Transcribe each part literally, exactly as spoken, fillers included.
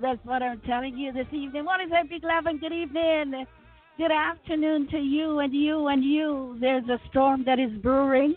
That's what I'm telling you this evening. What is that, Big Love, and good evening. Good afternoon to you and you and you. There's a storm that is brewing,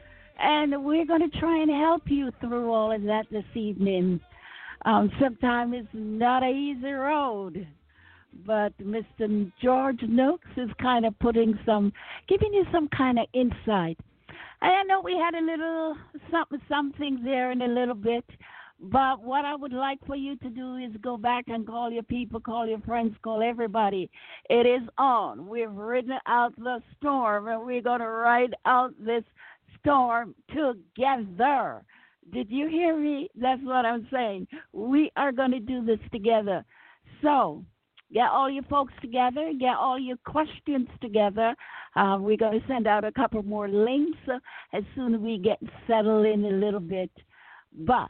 and we're going to try and help you through all of that this evening. Um, sometimes it's not an easy road, but Mister George Nooks is kind of putting some, giving you some kind of insight. And I know we had a little something, something there in a little bit, but what I would like for you to do is go back and call your people, call your friends, call everybody. It is on. We've ridden out the storm, and we're going to ride out this storm together. Did you hear me? That's what I'm saying. We are going to do this together. So get all your folks together. Get all your questions together. Uh, we're going to send out a couple more links uh, as soon as we get settled in a little bit. But,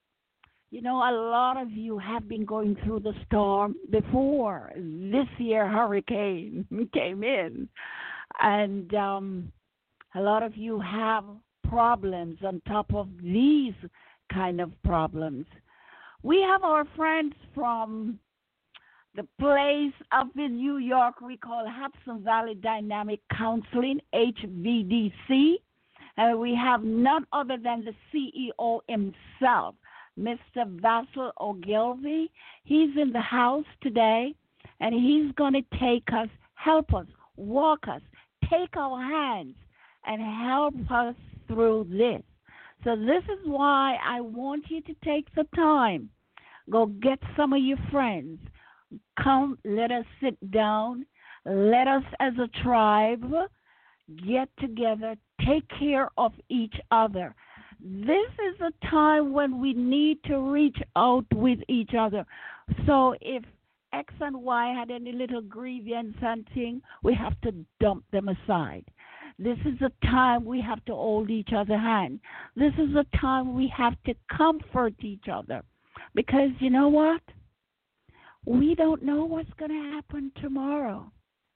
you know, a lot of you have been going through the storm before this year hurricane came in. And um, a lot of you have problems on top of these kind of problems. We have our friends from the place up in New York we call Hudson Valley Dynamic Counseling, H V D C. And we have none other than the C E O himself, Mister Vassal Ogilvy. He's in the house today, and he's going to take us, help us, walk us, take our hands, and help us through this. So this is why I want you to take the time. Go get some of your friends. Come, let us sit down. Let us as a tribe get together, take care of each other. This is a time when we need to reach out with each other. So if X and Y had any little grievance and thing, we have to dump them aside. This is a time we have to hold each other's hand. This is a time we have to comfort each other. Because you know what? We don't know what's going to happen tomorrow.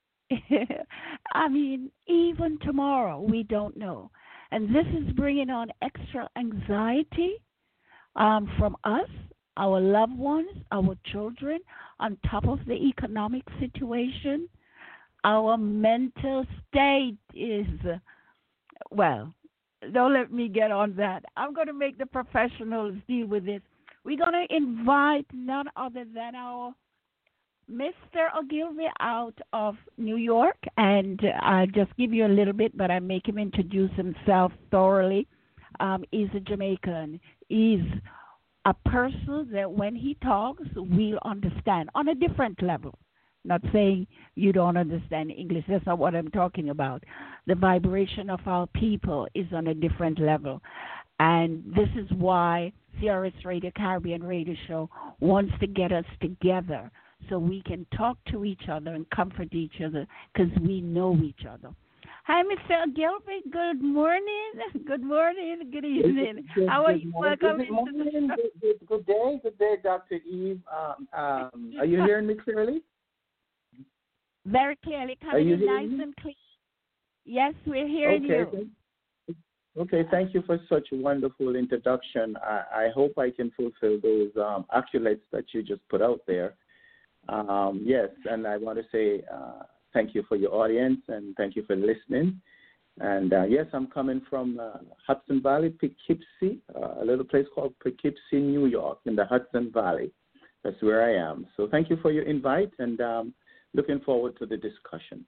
I mean, even tomorrow, we don't know. And this is bringing on extra anxiety um, from us, our loved ones, our children, on top of the economic situation. Our mental state is, well, don't let me get on that. I'm going to make the professionals deal with this. We're going to invite none other than our Mister Ogilvy out of New York, and I'll just give you a little bit, but I make him introduce himself thoroughly. Um, he's a Jamaican. He's a person that when he talks, we'll understand on a different level. Not saying you don't understand English. That's not what I'm talking about. The vibration of our people is on a different level. And this is why C R S Radio Caribbean Radio Show wants to get us together so we can talk to each other and comfort each other because we know each other. Hi, Mister Gilbert. Good morning. Good morning. Good evening. Good, How are good you? morning. Welcome Good, into the morning. show. Good, good, good day. Good day, Doctor Eve. Um, um, are you hearing me clearly? Very clearly, Are coming you in nice hearing me? and clean. Yes, we're hearing Okay. you. Thank, okay. Thank you for such a wonderful introduction. I, I hope I can fulfill those um, accolades that you just put out there. Um, yes, and I want to say uh, thank you for your audience and thank you for listening. And uh, yes, I'm coming from uh, Hudson Valley, Poughkeepsie, uh, a little place called Poughkeepsie, New York, in the Hudson Valley. That's where I am. So thank you for your invite, and um, looking forward to the discussion.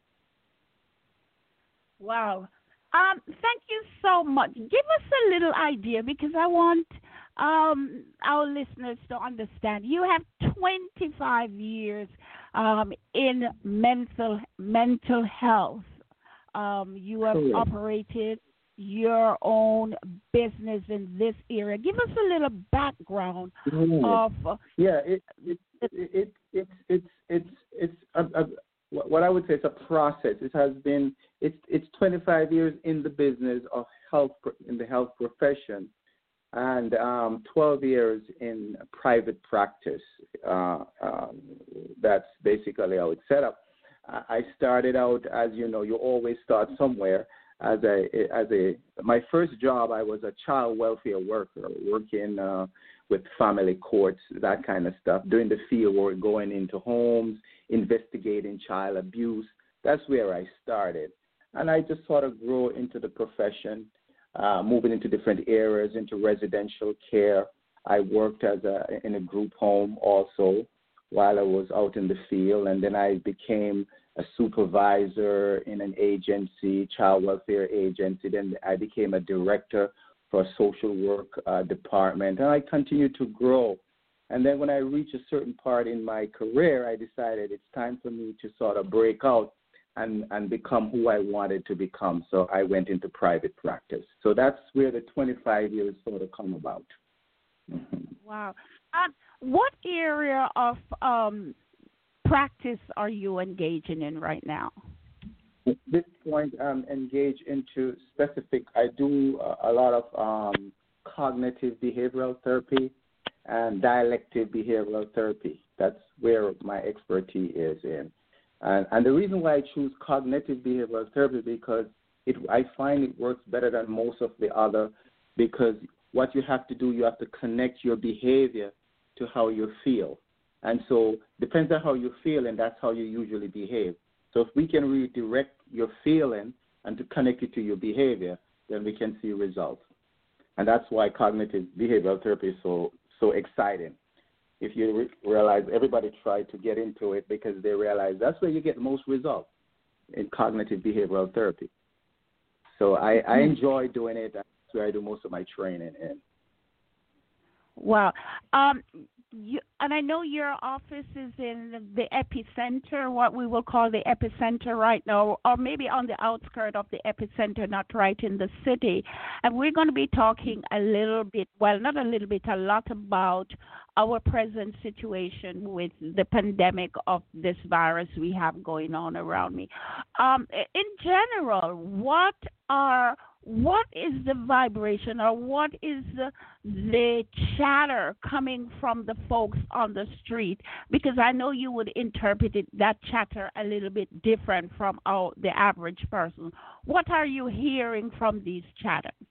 Wow. Um, thank you so much. Give us a little idea because I want um, our listeners to understand. You have twenty-five years um, in mental mental health. Um, you have Correct. operated your own business in this area. Give us a little background Mm. of uh, Yeah, it it it, it it's it's it's it's a, a, what I would say it's a process. It has been it's it's twenty-five years in the business of health in the health profession, and um, twelve years in private practice. Uh, um, that's basically how it's set up. I started out, as you know, you always start somewhere. As a, as a, my first job, I was a child welfare worker, working uh, with family courts, that kind of stuff, doing the field work, going into homes, investigating child abuse. That's where I started. And I just sort of grew into the profession, uh, moving into different areas, into residential care. I worked as a, in a group home also while I was out in the field, and then I became a supervisor in an agency, child welfare agency. Then I became a director for a social work uh, department, and I continued to grow. And then when I reached a certain part in my career, I decided it's time for me to sort of break out and, and become who I wanted to become. So I went into private practice. So that's where the twenty-five years sort of come about. Wow. Um, what area of um, practice are you engaging in right now? At this point, I'm engaged into specific, I do a, a lot of um, cognitive behavioral therapy and dialective behavioral therapy. That's where my expertise is in. And, and the reason why I choose cognitive behavioral therapy because it, I find it works better than most of the other because what you have to do, you have to connect your behavior to how you feel. And so depends on how you feel, and that's how you usually behave. So if we can redirect your feeling and to connect it to your behavior, then we can see results. And that's why cognitive behavioral therapy is so so exciting. If you re- realize everybody tried to get into it because they realize that's where you get the most results in cognitive behavioral therapy. So I, I enjoy doing it. That's where I do most of my training in. Wow. Um, you, and I know your office is in the epicenter, what we will call the epicenter right now, or maybe on the outskirts of the epicenter, not right in the city. And we're going to be talking a little bit, well, not a little bit, a lot about our present situation with the pandemic of this virus we have going on around me. Um, in general, what are What is the vibration or what is the, the chatter coming from the folks on the street? Because I know you would interpret it, that chatter a little bit different from our, the average person. What are you hearing from these chatters?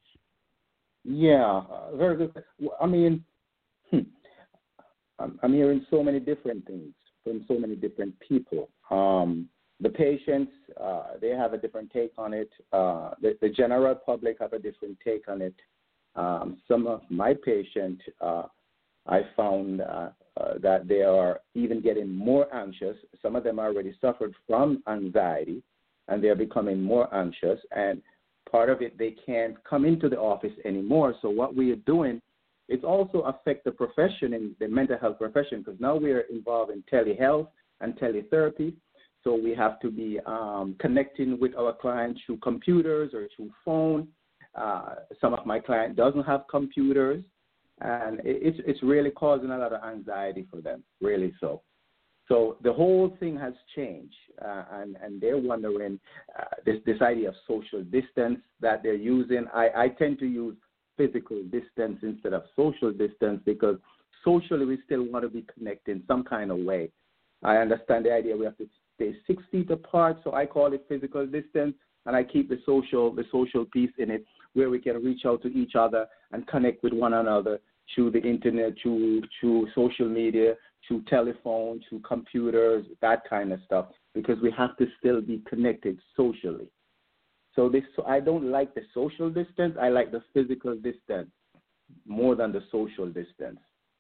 Yeah, uh, very good. I mean, hmm, I'm, I'm hearing so many different things from so many different people. Um, The patients, uh, they have a different take on it. Uh, the, the general public have a different take on it. Um, some of my patients, uh, I found uh, uh, that they are even getting more anxious. Some of them already suffered from anxiety, and they're becoming more anxious. And part of it, they can't come into the office anymore. So what we are doing, it also affects the profession, in the mental health profession, because now we are involved in telehealth and teletherapy. So we have to be um, connecting with our clients through computers or through phone. Uh, some of my clients doesn't have computers, and it's it's really causing a lot of anxiety for them, really so. So the whole thing has changed, uh, and, and they're wondering uh, this, this idea of social distance that they're using. I, I tend to use physical distance instead of social distance because socially we still want to be connected in some kind of way. I understand the idea we have to stay six feet apart, so I call it physical distance, and I keep the social the social piece in it where we can reach out to each other and connect with one another through the internet, through through social media, through telephone, through computers, that kind of stuff, because we have to still be connected socially. So this, so I don't like the social distance. I like the physical distance more than the social distance.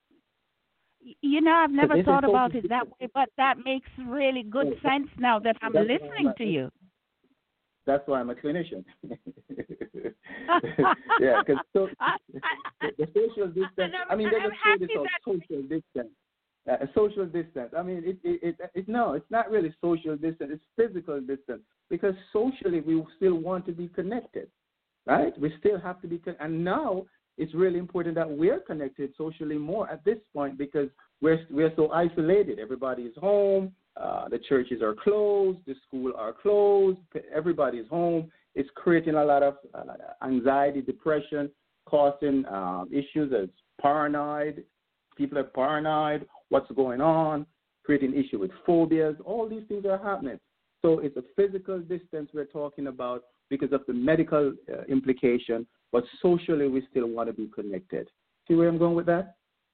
You know, I've never so thought about it that way, but that makes really good sense now that I'm that's listening I'm to you. That's why I'm a clinician. Yeah, because so, the social distance, I mean, there's a phrase called social distance. Uh, social distance. I mean, it, it, it, it, no, it's not really social distance. It's physical distance because socially we still want to be connected, right? We still have to be connected. And now it's really important that we're connected socially more at this point because we're we're so isolated. Everybody is home. Uh, the churches are closed. The schools are closed. Everybody's home. It's creating a lot of uh, anxiety, depression, causing um, issues as paranoid. People are paranoid. What's going on? Creating issue with phobias. All these things are happening. So it's a physical distance we're talking about because of the medical uh, implication, but socially we still want to be connected. See where I'm going with that?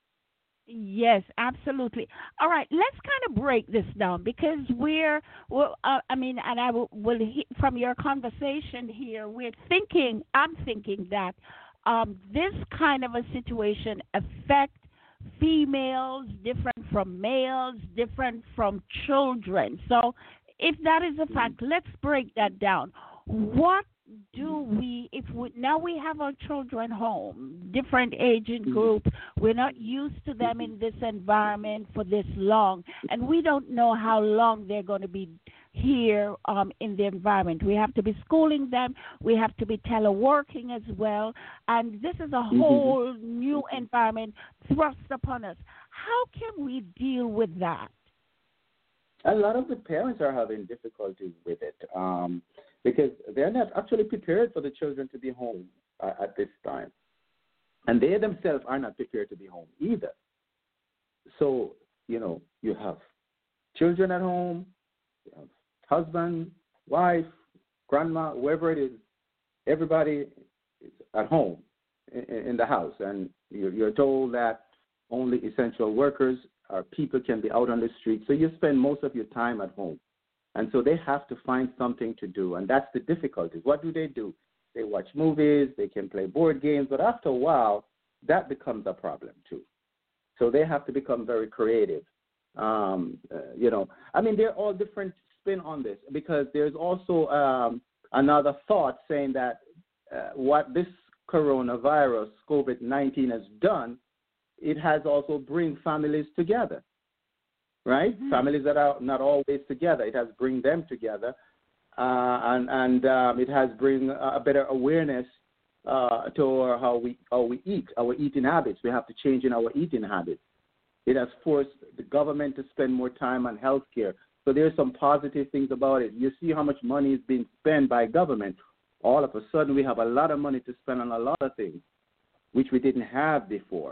Yes, absolutely. All right, let's kind of break this down because we're, well, uh, I mean, and I will, will he, from your conversation here, we're thinking, I'm thinking that um, this kind of a situation affect females different from males, different from children. So, if that is a fact, let's break that down. What do we, if we now we have our children home, different aging group, we're not used to them in this environment for this long, and we don't know how long they're going to be here um, in the environment. We have to be schooling them, we have to be teleworking as well, and this is a whole new environment thrust upon us. How can we deal with that? A lot of the parents are having difficulties with it um, because they're not actually prepared for the children to be home uh, at this time. And they themselves are not prepared to be home either. So, you know, you have children at home, you have husband, wife, grandma, whoever it is, everybody is at home in, in the house. And you're, you're told that only essential workers or people can be out on the street. So you spend most of your time at home. And so they have to find something to do. And that's the difficulty. What do they do? They watch movies, they can play board games, but after a while, that becomes a problem too. So they have to become very creative. Um, uh, you know, I mean, they're all different spin on this because there's also um, another thought saying that uh, what this coronavirus, COVID nineteen, has done, it has also bring families together, right? Mm-hmm. Families that are not always together. It has bring them together, uh, and and um, it has bring a better awareness uh, to how we how we eat, our eating habits. We have to change in our eating habits. It has forced the government to spend more time on health care. So there's some positive things about it. You see how much money is being spent by government. All of a sudden, we have a lot of money to spend on a lot of things, which we didn't have before.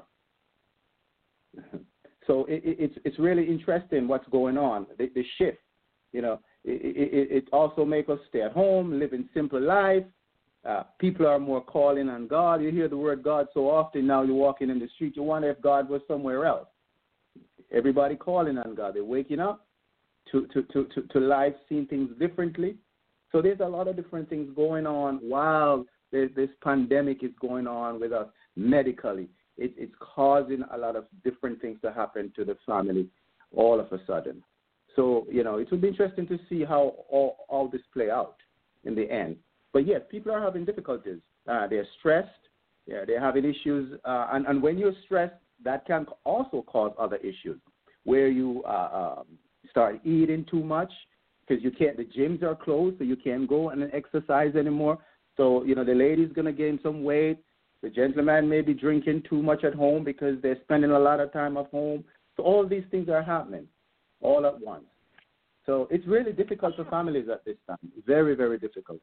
So it, it, it's it's really interesting what's going on, the, the shift. You know, it, it, it also makes us stay at home, live in simple life. Uh, people are more calling on God. You hear the word God so often now. You're walking in the street, you wonder if God was somewhere else. Everybody calling on God. They're waking up to to, to, to, to life, seeing things differently. So there's a lot of different things going on while this, this pandemic is going on with us medically. It, it's causing a lot of different things to happen to the family all of a sudden. So, you know, it will be interesting to see how all, all this play out in the end. But, yes, people are having difficulties. Uh, they're stressed. Yeah, they're having issues. Uh, and, and when you're stressed, that can also cause other issues where you uh, um, start eating too much because you can't, the gyms are closed, so you can't go and exercise anymore. So, you know, the lady's going to gain some weight. The gentleman may be drinking too much at home because they're spending a lot of time at home. So all these things are happening all at once. So it's really difficult for families at this time. Very, very difficult.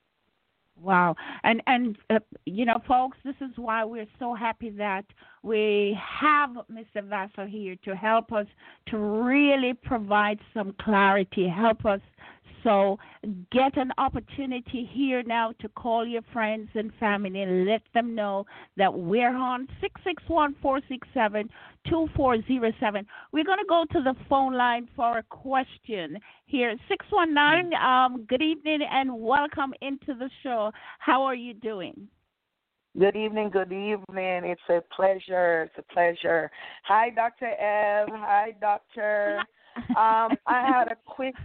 Wow. And, and uh, you know, folks, this is why we're so happy that we have Mister Vassar here to help us to really provide some clarity, help us. So get an opportunity here now to call your friends and family and let them know that we're on six six one, four six seven, two four zero seven. We're going to go to the phone line for a question here. six one nine, um, good evening and welcome into the show. How are you doing? Good evening, good evening. It's a pleasure. It's a pleasure. Hi, Doctor Eve. Hi, Doctor Um, I had a quick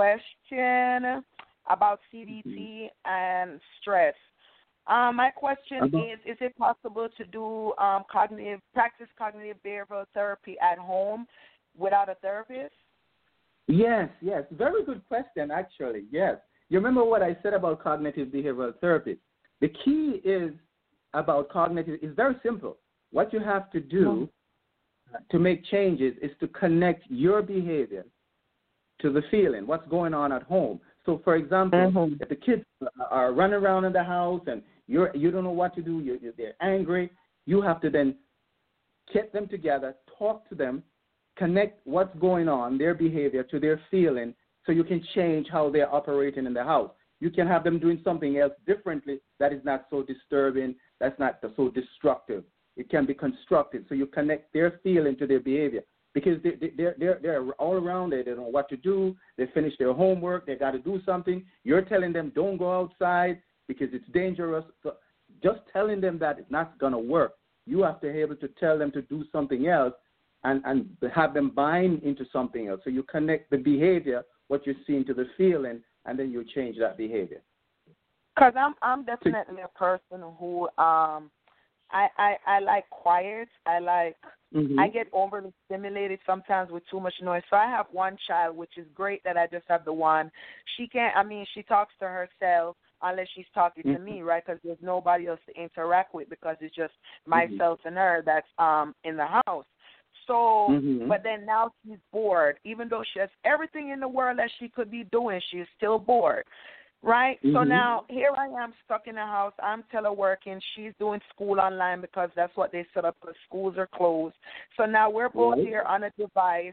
question about C B T and stress. Um, my question uh-huh. is, is it possible to do um, cognitive practice cognitive behavioral therapy at home without a therapist? Yes, yes. Very good question, actually, yes. You remember what I said about cognitive behavioral therapy. The key is about cognitive is very simple. What you have to do to make changes is to connect your behavior to the feeling, what's going on at home. So, for example, mm-hmm. if the kids are running around in the house and you're, you don't know what to do, you're, they're angry, you have to then get them together, talk to them, connect what's going on, their behavior to their feeling, so you can change how they're operating in the house. You can have them doing something else differently that is not so disturbing, that's not so destructive. it can be constructed. So you connect their feeling to their behavior because they, they, they're, they're, they're all around it. They don't know what to do. They finish their homework. They got to do something. You're telling them don't go outside because it's dangerous. So just telling them that it's not going to work. You have to be able to tell them to do something else and, and have them buying into something else. So you connect the behavior, what you're seeing, to the feeling, and then you change that behavior. Because I'm I'm definitely a person who um I I, I like quiet. I like mm-hmm. I get overly stimulated sometimes with too much noise. So I have one child, which is great that I just have the one. She can't. I mean, she talks to herself unless she's talking mm-hmm. to me, right? Because there's nobody else to interact with because it's just mm-hmm. myself and her that's um in the house. So, mm-hmm. but then now she's bored. Even though she has everything in the world that she could be doing, she's still bored. Right? Mm-hmm. So now here I am stuck in the house. I'm teleworking. She's doing school online because that's what they set up because schools are closed. So now we're both right. here on a device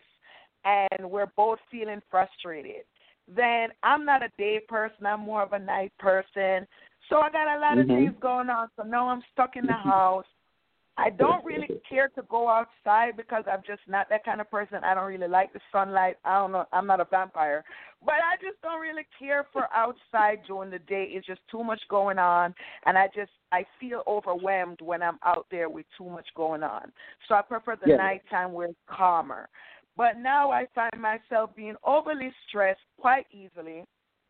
and we're both feeling frustrated. Then I'm not a day person. I'm more of a night person. So I got a lot mm-hmm. of things going on. So now I'm stuck in the house. I don't really care to go outside because I'm just not that kind of person. I don't really like the sunlight. I don't know. I'm not a vampire. But I just don't really care for outside during the day. It's just too much going on, and I just I feel overwhelmed when I'm out there with too much going on. So I prefer the yeah. nighttime where it's calmer. But now I find myself being overly stressed quite easily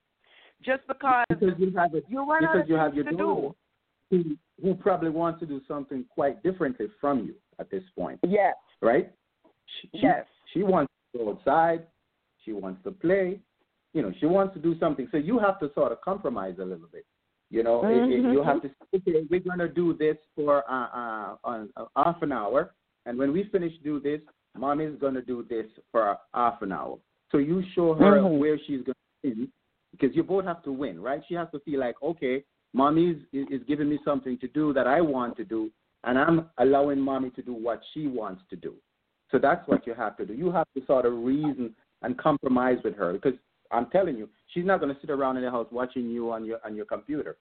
just because, because you have, it, you run because out of you have things your to do. Who, who probably wants to do something quite differently from you at this point. Yes. Right? She, yes. She, she wants to go outside. She wants to play. You know, she wants to do something. So you have to sort of compromise a little bit. You know, mm-hmm. it, it, you have to say, okay, we're going to do this for uh, uh, on, uh, half an hour. And when we finish do this, Mommy's going to do this for half an hour. So you show her mm-hmm. where she's going to be because you both have to win, right? She has to feel like, okay, Mommy is, is giving me something to do that I want to do, and I'm allowing Mommy to do what she wants to do. So that's what you have to do. You have to sort of reason and compromise with her because I'm telling you, she's not going to sit around in the house watching you on your on your computer.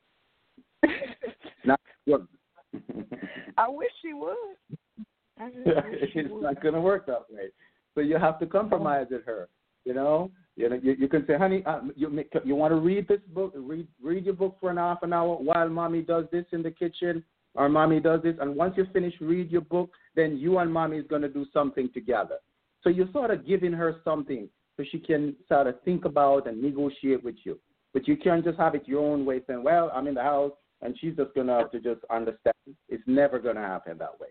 not I wish she would. I wish it's she would. not going to work that way. So you have to compromise with her. You know, you know, you, you can say, honey, uh, you make, you want to read this book, read read your book for an half an hour while Mommy does this in the kitchen, or Mommy does this, and once you finish read your book, then you and Mommy is going to do something together. So you're sort of giving her something so she can sort of think about and negotiate with you. But you can't just have it your own way, saying, well, I'm in the house, and she's just going to have to just understand. It's never going to happen that way.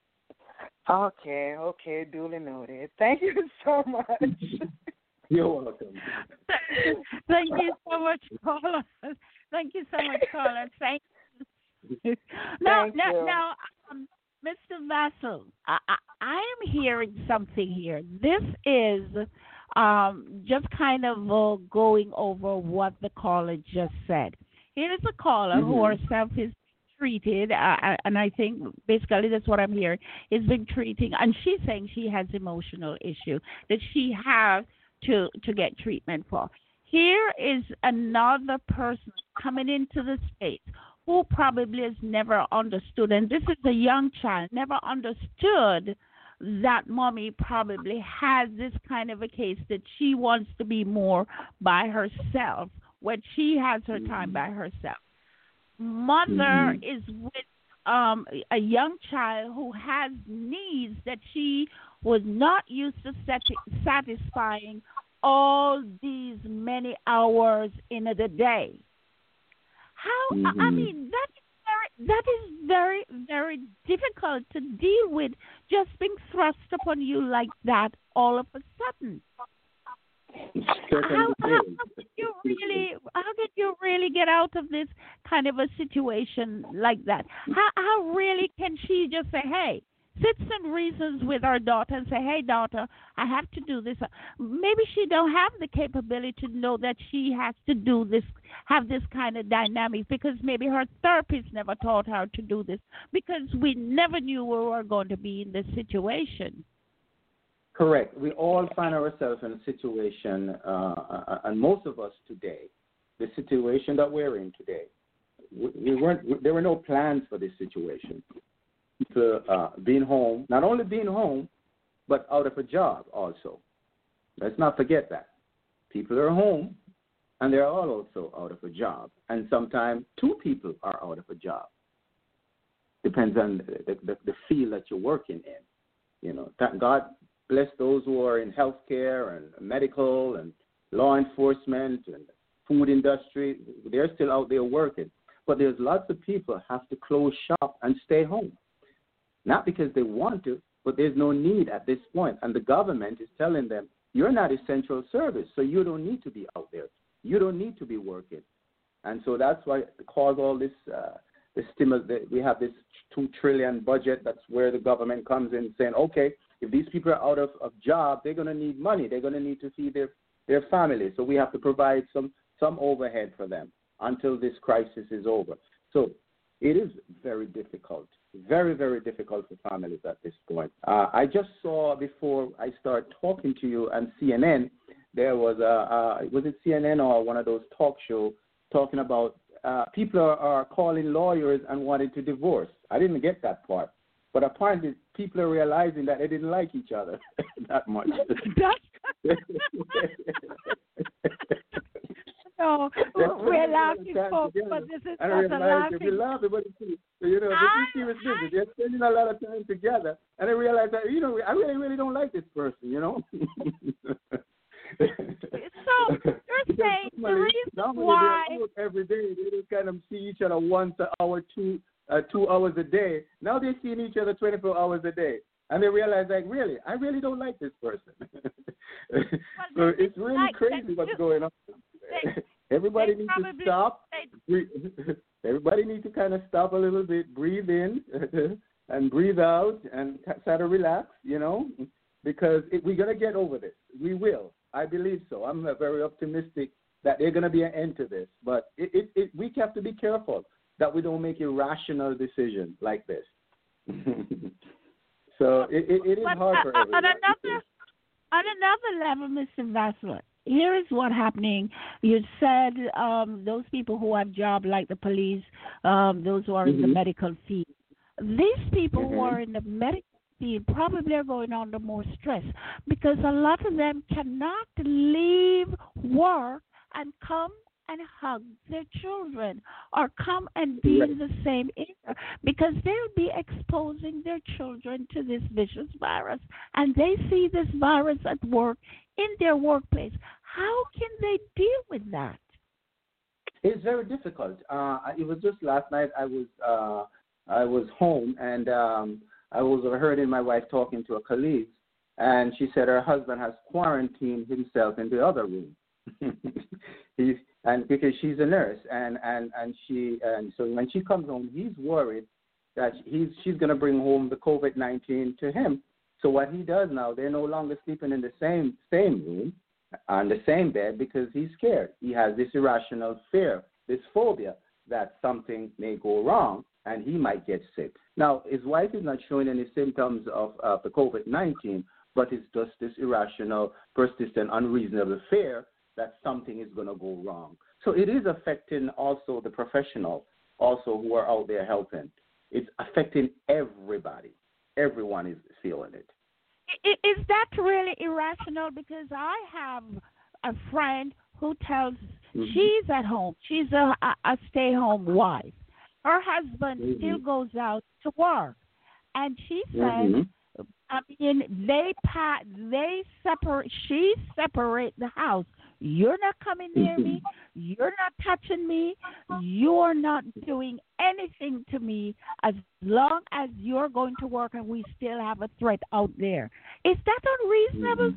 Okay, okay, duly noted. Thank you so much. You're welcome. Thank you so much, caller. Thank you so much, caller. Thank you. Now, Thank now, you. now um, Mister Vassal, I, I, I am hearing something here. This is um, just kind of uh, going over what the caller just said. Here is a caller mm-hmm. who herself is treated, uh, and I think basically that's what I'm hearing, is being treating, and she's saying she has emotional issue that she has to to get treatment for. Here is another person coming into the space who probably has never understood, and this is a young child, never understood that Mommy probably has this kind of a case that she wants to be more by herself when she has her time by herself. Mother mm-hmm. is with um, a young child who has needs that she was not used to sati- satisfying all these many hours in the day. How, mm-hmm. I mean, that is, very, that is very, very difficult to deal with, just being thrust upon you like that all of a sudden. How, how, how did you really? How did you really get out of this kind of a situation like that? How how really can she just say, "Hey," sits and reasons with our daughter and say, "Hey, daughter, I have to do this." Maybe she don't have the capability to know that she has to do this, have this kind of dynamic, because maybe her therapist never taught her to do this, because we never knew we were going to be in this situation. Correct. We all find ourselves in a situation, uh, and most of us today, the situation that we're in today, we, we weren't. We, there were no plans for this situation. people uh, being home, not only being home, but out of a job also. Let's not forget that. People are home, and they're all also out of a job. And sometimes two people are out of a job. Depends on the, the, the field that you're working in. You know, God bless those who are in healthcare and medical and law enforcement and food industry. They're still out there working. But there's lots of people who have to close shop and stay home. Not because they want to, but there's no need at this point. And the government is telling them, you're not essential service, so you don't need to be out there. You don't need to be working. And so that's why it caused all this, uh, the stimulus. We have this two trillion dollars budget. That's where the government comes in saying, okay, if these people are out of a job, they're going to need money. They're going to need to feed their, their families. So we have to provide some, some overhead for them until this crisis is over. So it is very difficult, very, very difficult for families at this point. Uh, I just saw before I start talking to you on C N N, there was a, uh, was it C N N or one of those talk shows talking about uh, people are, are calling lawyers and wanting to divorce. I didn't get that part. But apparently people are realizing that they didn't like each other that much. No, we're laughing, folks, but this is and not a laughing. We're laughing, but it's, you know, this is serious business. They're spending a lot of time together, and they realize that, you know, I really, really don't like this person, you know. So you're saying the reason why every day they just kind of see each other once an hour, two, uh, two hours a day. Now they're seeing each other twenty-four hours a day. And they realize, like, really, I really don't like this person. So it's really like, crazy what's going on. They, Everybody needs to stop. Everybody needs to kind of stop a little bit, breathe in and breathe out and try to relax, you know, because it, we're going to get over this. We will. I believe so. I'm very optimistic that there's going to be an end to this. But it, it, it, we have to be careful that we don't make irrational decisions like this. So it, it, it is but, hard uh, for everyone. On another, on another level, Mister Vassler, here is what happening. You said um, those people who have jobs like the police, um, those who are mm-hmm. in the medical field. These people mm-hmm. who are in the medical field probably are going under more stress because a lot of them cannot leave work and come and hug their children or come and be in the same area because they'll be exposing their children to this vicious virus and they see this virus at work in their workplace. How can they deal with that? It's very difficult. Uh, it was just last night I was uh, I was home and um, I was hearing my wife talking to a colleague and she said her husband has quarantined himself in the other room. He's and because she's a nurse and, and, and she and so when she comes home he's worried that he's she's gonna bring home the COVID nineteen to him. So what he does now, they're no longer sleeping in the same same room on the same bed because he's scared. He has this irrational fear, this phobia that something may go wrong and he might get sick. Now his wife is not showing any symptoms of uh, the COVID nineteen, but it's just this irrational, persistent, unreasonable fear that something is going to go wrong. So it is affecting also the professionals also who are out there helping. It's affecting everybody. Everyone is feeling it. Is that really irrational? Because I have a friend who tells mm-hmm. she's at home. She's a, a stay-home wife. Her husband mm-hmm. still goes out to work. And she says, mm-hmm. I mean, they pat, they separate, she separate the house. You're not coming near me. You're not touching me. You're not doing anything to me as long as you're going to work and we still have a threat out there. Is that unreasonable,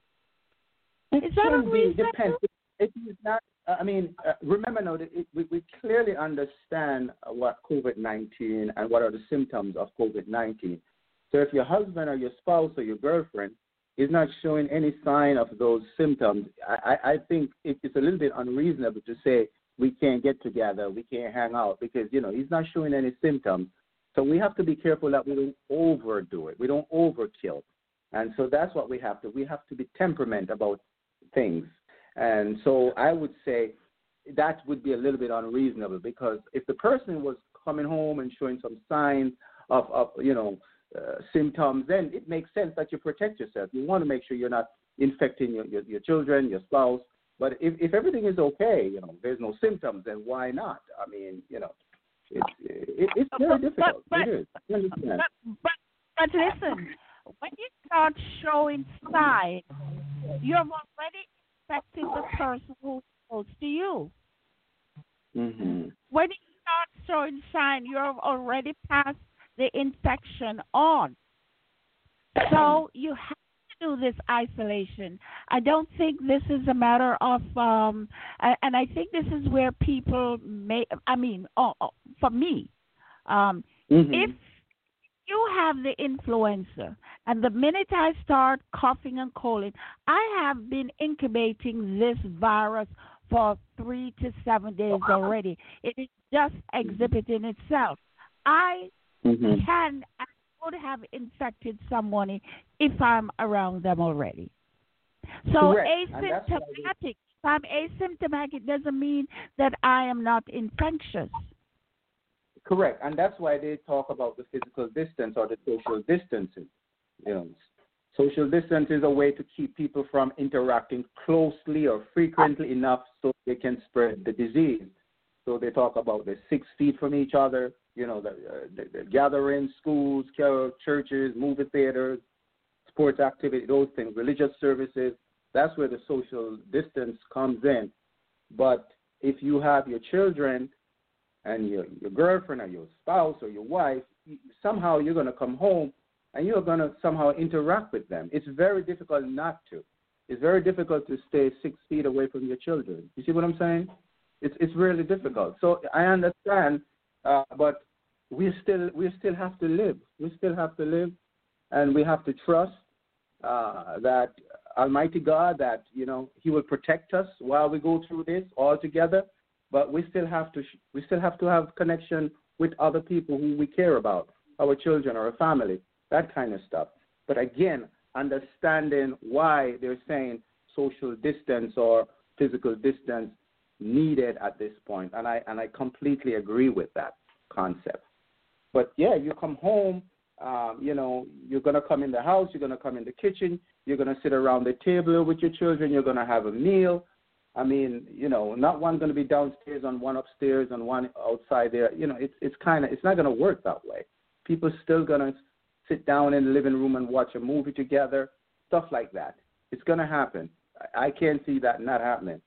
though? Is that unreasonable? It depends. It is not. I mean, uh, remember now that it, we, we clearly understand what COVID nineteen and what are the symptoms of COVID nineteen. So if your husband or your spouse or your girlfriend is not showing any sign of those symptoms, I, I think it, it's a little bit unreasonable to say we can't get together, we can't hang out, because, you know, he's not showing any symptoms. So we have to be careful that we don't overdo it. We don't overkill. And so that's what we have to. We have to be temperament about things. And so I would say that would be a little bit unreasonable, because if the person was coming home and showing some signs of, of you know, uh, symptoms, then it makes sense that you protect yourself. You want to make sure you're not infecting your, your, your children, your spouse. But if, if everything is okay, you know, there's no symptoms, then why not? I mean, you know, it's, it, it's very difficult. But, it is. You understand? But, but, but listen, when you start showing signs, you're already infecting the person who's close to you. Mm-hmm. When you start showing signs, you're already past the infection on. So you have to do this isolation. I don't think this is a matter of, um, and I think this is where people may, I mean, oh, oh, for me, um, mm-hmm. if you have the influenza, and the minute I start coughing and coughing, I have been incubating this virus for three to seven days already. It is just exhibiting itself. I mm-hmm. can, I would have infected someone if I'm around them already. So Correct. asymptomatic, if I'm asymptomatic, it doesn't mean that I am not infectious. Correct, and that's why they talk about the physical distance or the social distancing. You know, social distance is a way to keep people from interacting closely or frequently enough so they can spread the disease. So they talk about the six feet from each other. You know, the, uh, the, the gatherings, schools, churches, movie theaters, sports activity, those things, religious services. That's where the social distance comes in. But if you have your children and your, your girlfriend or your spouse or your wife, somehow you're going to come home and you're going to somehow interact with them. It's very difficult not to. It's very difficult to stay six feet away from your children. You see what I'm saying? It's it's really difficult. So I understand, uh, but we still we still have to live. We still have to live, and we have to trust uh, that Almighty God, that you know He will protect us while we go through this all together. But we still have to we still have to have connection with other people who we care about, our children, our family, that kind of stuff. But again, understanding why they're saying social distance or physical distance needed at this point, and I and I completely agree with that concept. But yeah, you come home, um, you know, you're gonna come in the house, you're gonna come in the kitchen, you're gonna sit around the table with your children, you're gonna have a meal. I mean, you know, not one's gonna be downstairs and one upstairs and one outside there. You know, it's it's kind of it's not gonna work that way. People still gonna sit down in the living room and watch a movie together, stuff like that. It's gonna happen. I, I can't see that not happening.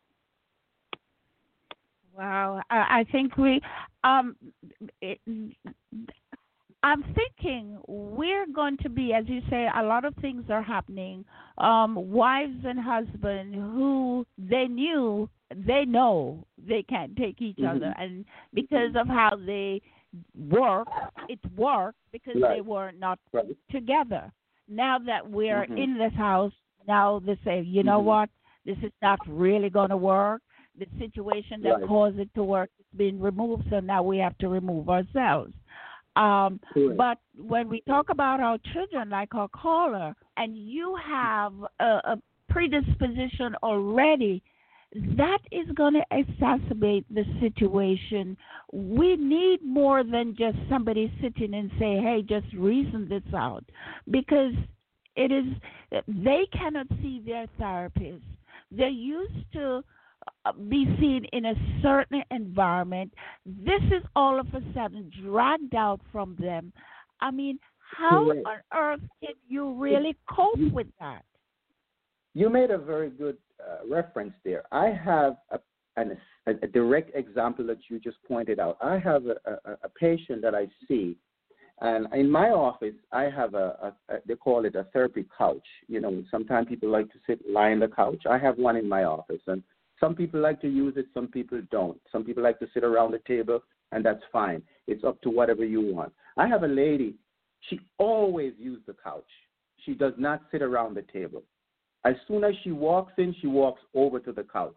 Wow, I, I think we, um, it, I'm thinking we're going to be, as you say, a lot of things are happening. Um, wives and husbands who they knew, they know they can't take each mm-hmm. other, and because of how they work, it worked because right. they were not right. together. Now that we're mm-hmm. in this house, now they say, you know mm-hmm. what, this is not really going to work. The situation that right. caused it to work is being removed, so now we have to remove ourselves. Um, but when we talk about our children, like our caller, and you have a, a predisposition already, that is going to exacerbate the situation. We need more than just somebody sitting and say, hey, just reason this out, because it is they cannot see their therapist. They're used to be seen in a certain environment. This is all of a sudden dragged out from them. I mean, how Correct. on earth can you really cope with that? You made a very good uh, reference there. I have a, an, a, a direct example that you just pointed out. I have a, a, a patient that I see, and in my office, I have a, a, a, they call it a therapy couch. You know, sometimes people like to sit, lie on the couch. I have one in my office, and some people like to use it, some people don't. Some people like to sit around the table, and that's fine. It's up to whatever you want. I have a lady, she always uses the couch. She does not sit around the table. As soon as she walks in, she walks over to the couch.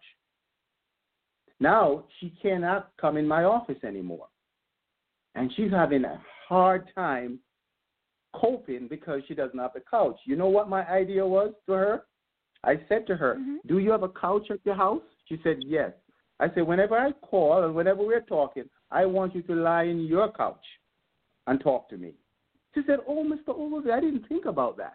Now, she cannot come in my office anymore. And she's having a hard time coping because she doesn't have the couch. You know what my idea was to her? I said to her, mm-hmm. do you have a couch at your house? She said, yes. I said, whenever I call and whenever we're talking, I want you to lie in your couch and talk to me. She said, oh, Mister Ogilvy, I didn't think about that.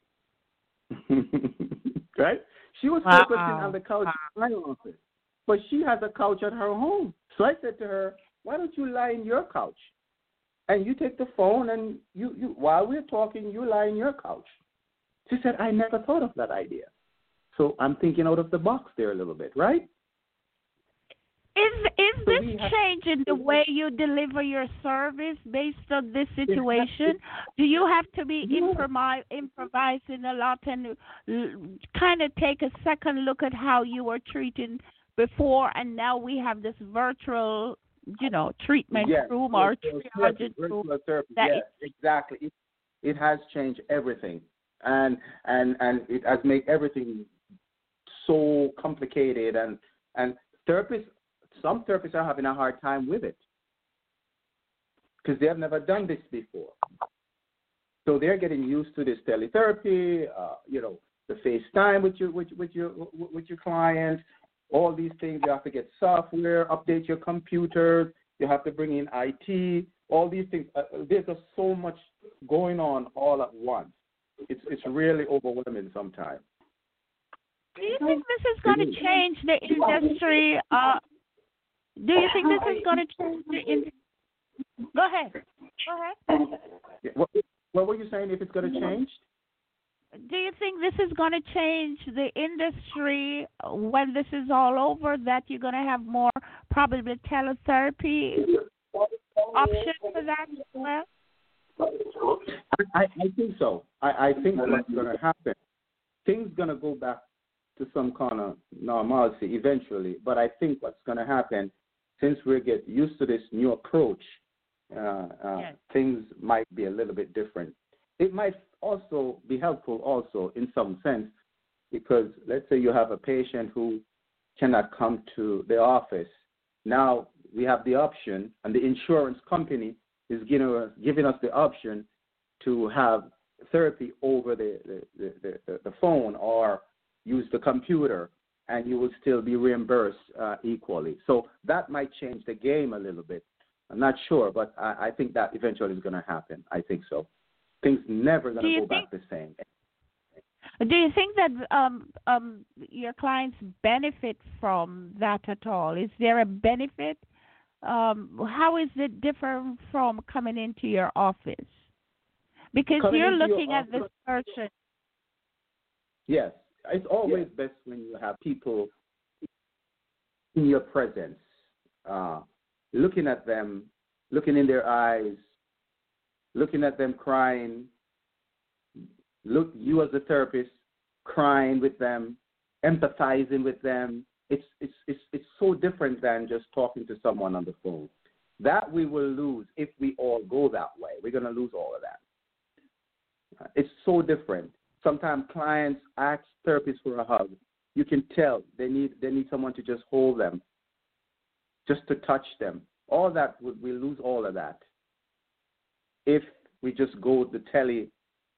Right? She was Wow. focusing on the couch in my office, but she has a couch at her home. So I said to her, why don't you lie in your couch? And you take the phone and you, you while we're talking, you lie in your couch. She said, I never thought of that idea. So I'm thinking out of the box there a little bit, right? Is is So this we have- changing the way you deliver your service based on this situation? Do you have to be Yeah. improvi- improvising a lot and l- kind of take a second look at how you were treating before, and now we have this virtual, you know, treatment Yes, room or virtual triage therapy, room? virtual therapy. that Yes, exactly. It, it has changed everything, and and and it has made everything so complicated. And and therapists, some therapists are having a hard time with it because they have never done this before. So they're getting used to this teletherapy, uh, you know, the FaceTime with your with, with your with your client. All these things, you have to get software, update your computers, you have to bring in I T, all these things. Uh, there's just so much going on all at once. It's it's really overwhelming sometimes. Do you think this is going to change the industry? Uh, do you think this is going to change the industry? Go ahead. Go ahead. Yeah, What, what were you saying, if it's going to change? Do you think this is going to change the industry when this is all over, that you're going to have more probably teletherapy options for that as well? I, I think so. I, I think what's going to happen, things going to go back to some kind of normalcy eventually. But I think what's going to happen, since we get used to this new approach, uh, uh, Yes. things might be a little bit different. It might also be helpful also in some sense, because let's say you have a patient who cannot come to the office. Now we have the option, and the insurance company is giving us, giving us the option to have therapy over the, the, the, the, the phone or use the computer, and you will still be reimbursed uh, equally. So that might change the game a little bit. I'm not sure, but I, I think that eventually is going to happen. I think so. Things never going to go back the same. Do you think that um, um, your clients benefit from that at all? Is there a benefit? Um, how is it different from coming into your office? Because Coming you're into your looking at this office- person. Yes, it's always best when you have people in your presence, uh, looking at them, looking in their eyes, looking at them crying, look, you as a therapist crying with them, empathizing with them. It's, it's, it's, it's so different than just talking to someone on the phone. That we will lose if we all go that way. We're going to lose all of that. Uh, It's so different. Sometimes clients ask therapists for a hug. You can tell they need they need someone to just hold them, just to touch them. All that, we we lose all of that if we just go the tele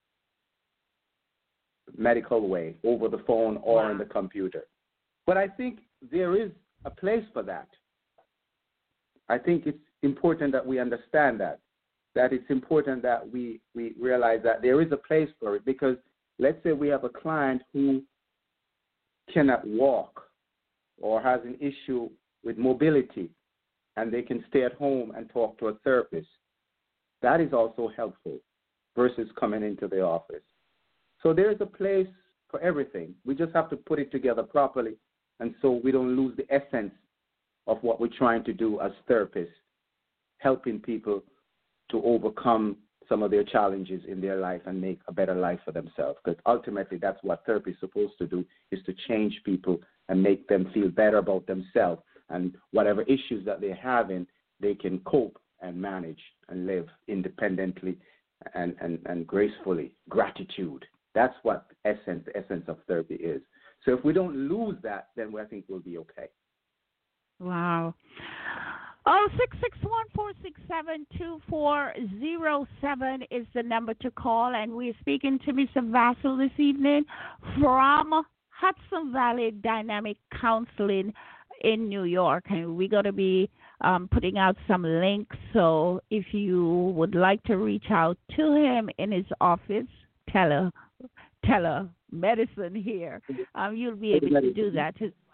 medical way, over the phone or Wow. in the computer. But I think there is a place for that. I think it's important that we understand that, that it's important that we, we realize that there is a place for it, because let's say we have a client who cannot walk or has an issue with mobility, and they can stay at home and talk to a therapist. That is also helpful versus coming into the office. So there is a place for everything. We just have to put it together properly, and so we don't lose the essence of what we're trying to do as therapists, helping people to overcome some of their challenges in their life and make a better life for themselves. Because ultimately, that's what therapy is supposed to do, is to change people and make them feel better about themselves. And whatever issues that they're having, they can cope and manage and live independently and, and, and gracefully. Gratitude. That's what essence, the essence of therapy is. So if we don't lose that, then I think we'll be okay. Wow. Oh, six six one, four six seven, two four zero seven is the number to call, and we're speaking to Mister Vassell this evening from Hudson Valley Dynamic Counseling in New York, and we're going to be um, putting out some links. So if you would like to reach out to him in his office, tele, telemedicine here, um, you'll be able to do that.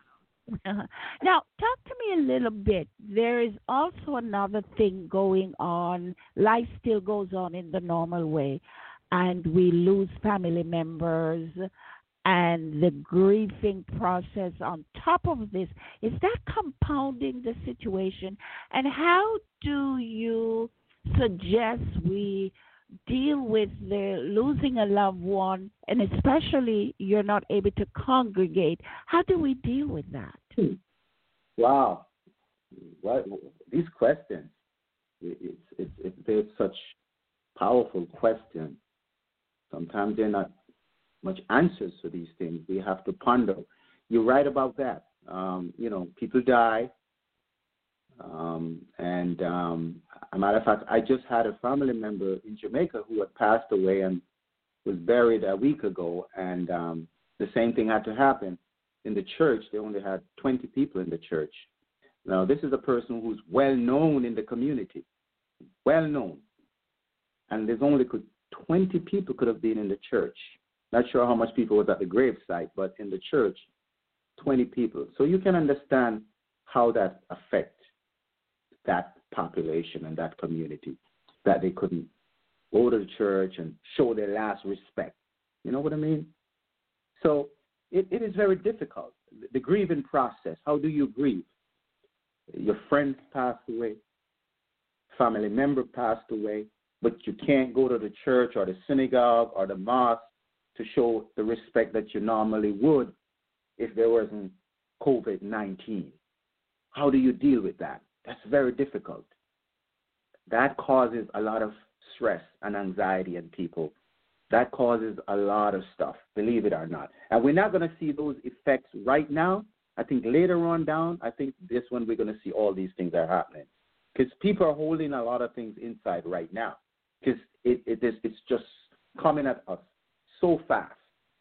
Now, talk to me a little bit. There is also another thing going on. Life still goes on in the normal way, and we lose family members, and the grieving process on top of this. Is that compounding the situation? And how do you suggest we deal with the losing a loved one, and especially you're not able to congregate? How do we deal with that? Wow. What, these questions, it's, it's, it's, they're such powerful questions. Sometimes they're not much answers to these things. We have to ponder. You're right about that. Um, you know, people die. Um, and um, a matter of fact, I just had a family member in Jamaica who had passed away and was buried a week ago. And um, the same thing had to happen. In the church, they only had twenty people in the church. Now, this is a person who's well known in the community, well known. And there's only could, twenty people could have been in the church. Not sure how much people was at the gravesite, but in the church, twenty people. So you can understand how that affects that population and that community, that they couldn't go to the church and show their last respect. You know what I mean? So it, it is very difficult. The grieving process, how do you grieve? Your friend passed away, family member passed away, but you can't go to the church or the synagogue or the mosque to show the respect that you normally would if there wasn't COVID nineteen. How do you deal with that? That's very difficult. That causes a lot of stress and anxiety in people. That causes a lot of stuff, believe it or not. And we're not going to see those effects right now. I think later on down, I think this one we're going to see all these things are happening. Because people are holding a lot of things inside right now. Because it, it is, it's just coming at us so fast.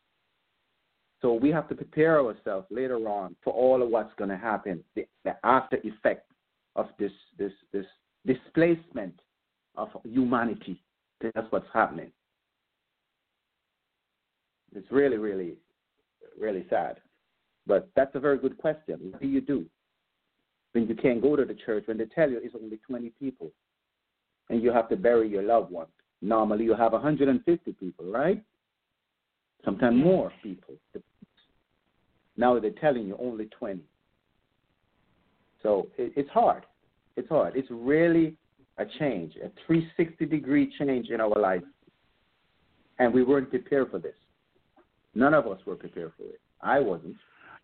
So we have to prepare ourselves later on for all of what's going to happen, the, the after effect of this, this, this displacement of humanity. That's what's happening. It's really, really, really sad. But that's a very good question. What do you do when you can't go to the church, when they tell you it's only twenty people and you have to bury your loved one? Normally you have one hundred fifty people, right? Sometimes more people. Now they're telling you only twenty. So it, it's hard. It's hard. It's really a change, a three hundred sixty degree change in our life. And we weren't prepared for this. None of us were prepared for it. I wasn't.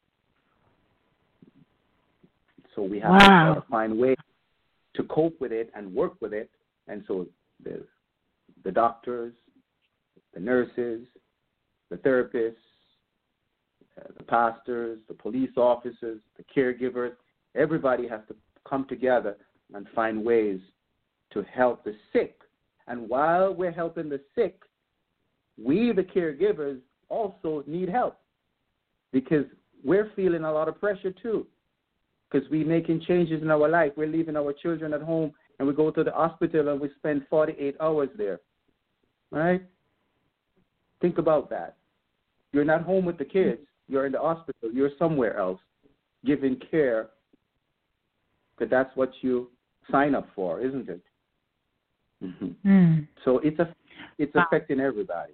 So we have wow. to find ways to cope with it and work with it. And so the, the doctors, the nurses, the therapists, uh, the pastors, the police officers, the caregivers, everybody has to come together and find ways to help the sick. And while we're helping the sick, we, the caregivers, also need help because we're feeling a lot of pressure too because we're making changes in our life. We're leaving our children at home and we go to the hospital and we spend forty-eight hours there, right? Think about that. You're not home with the kids. You're in the hospital. You're somewhere else giving care because that's what you sign up for, isn't it? Mm-hmm. Mm. So it's a, it's affecting everybody.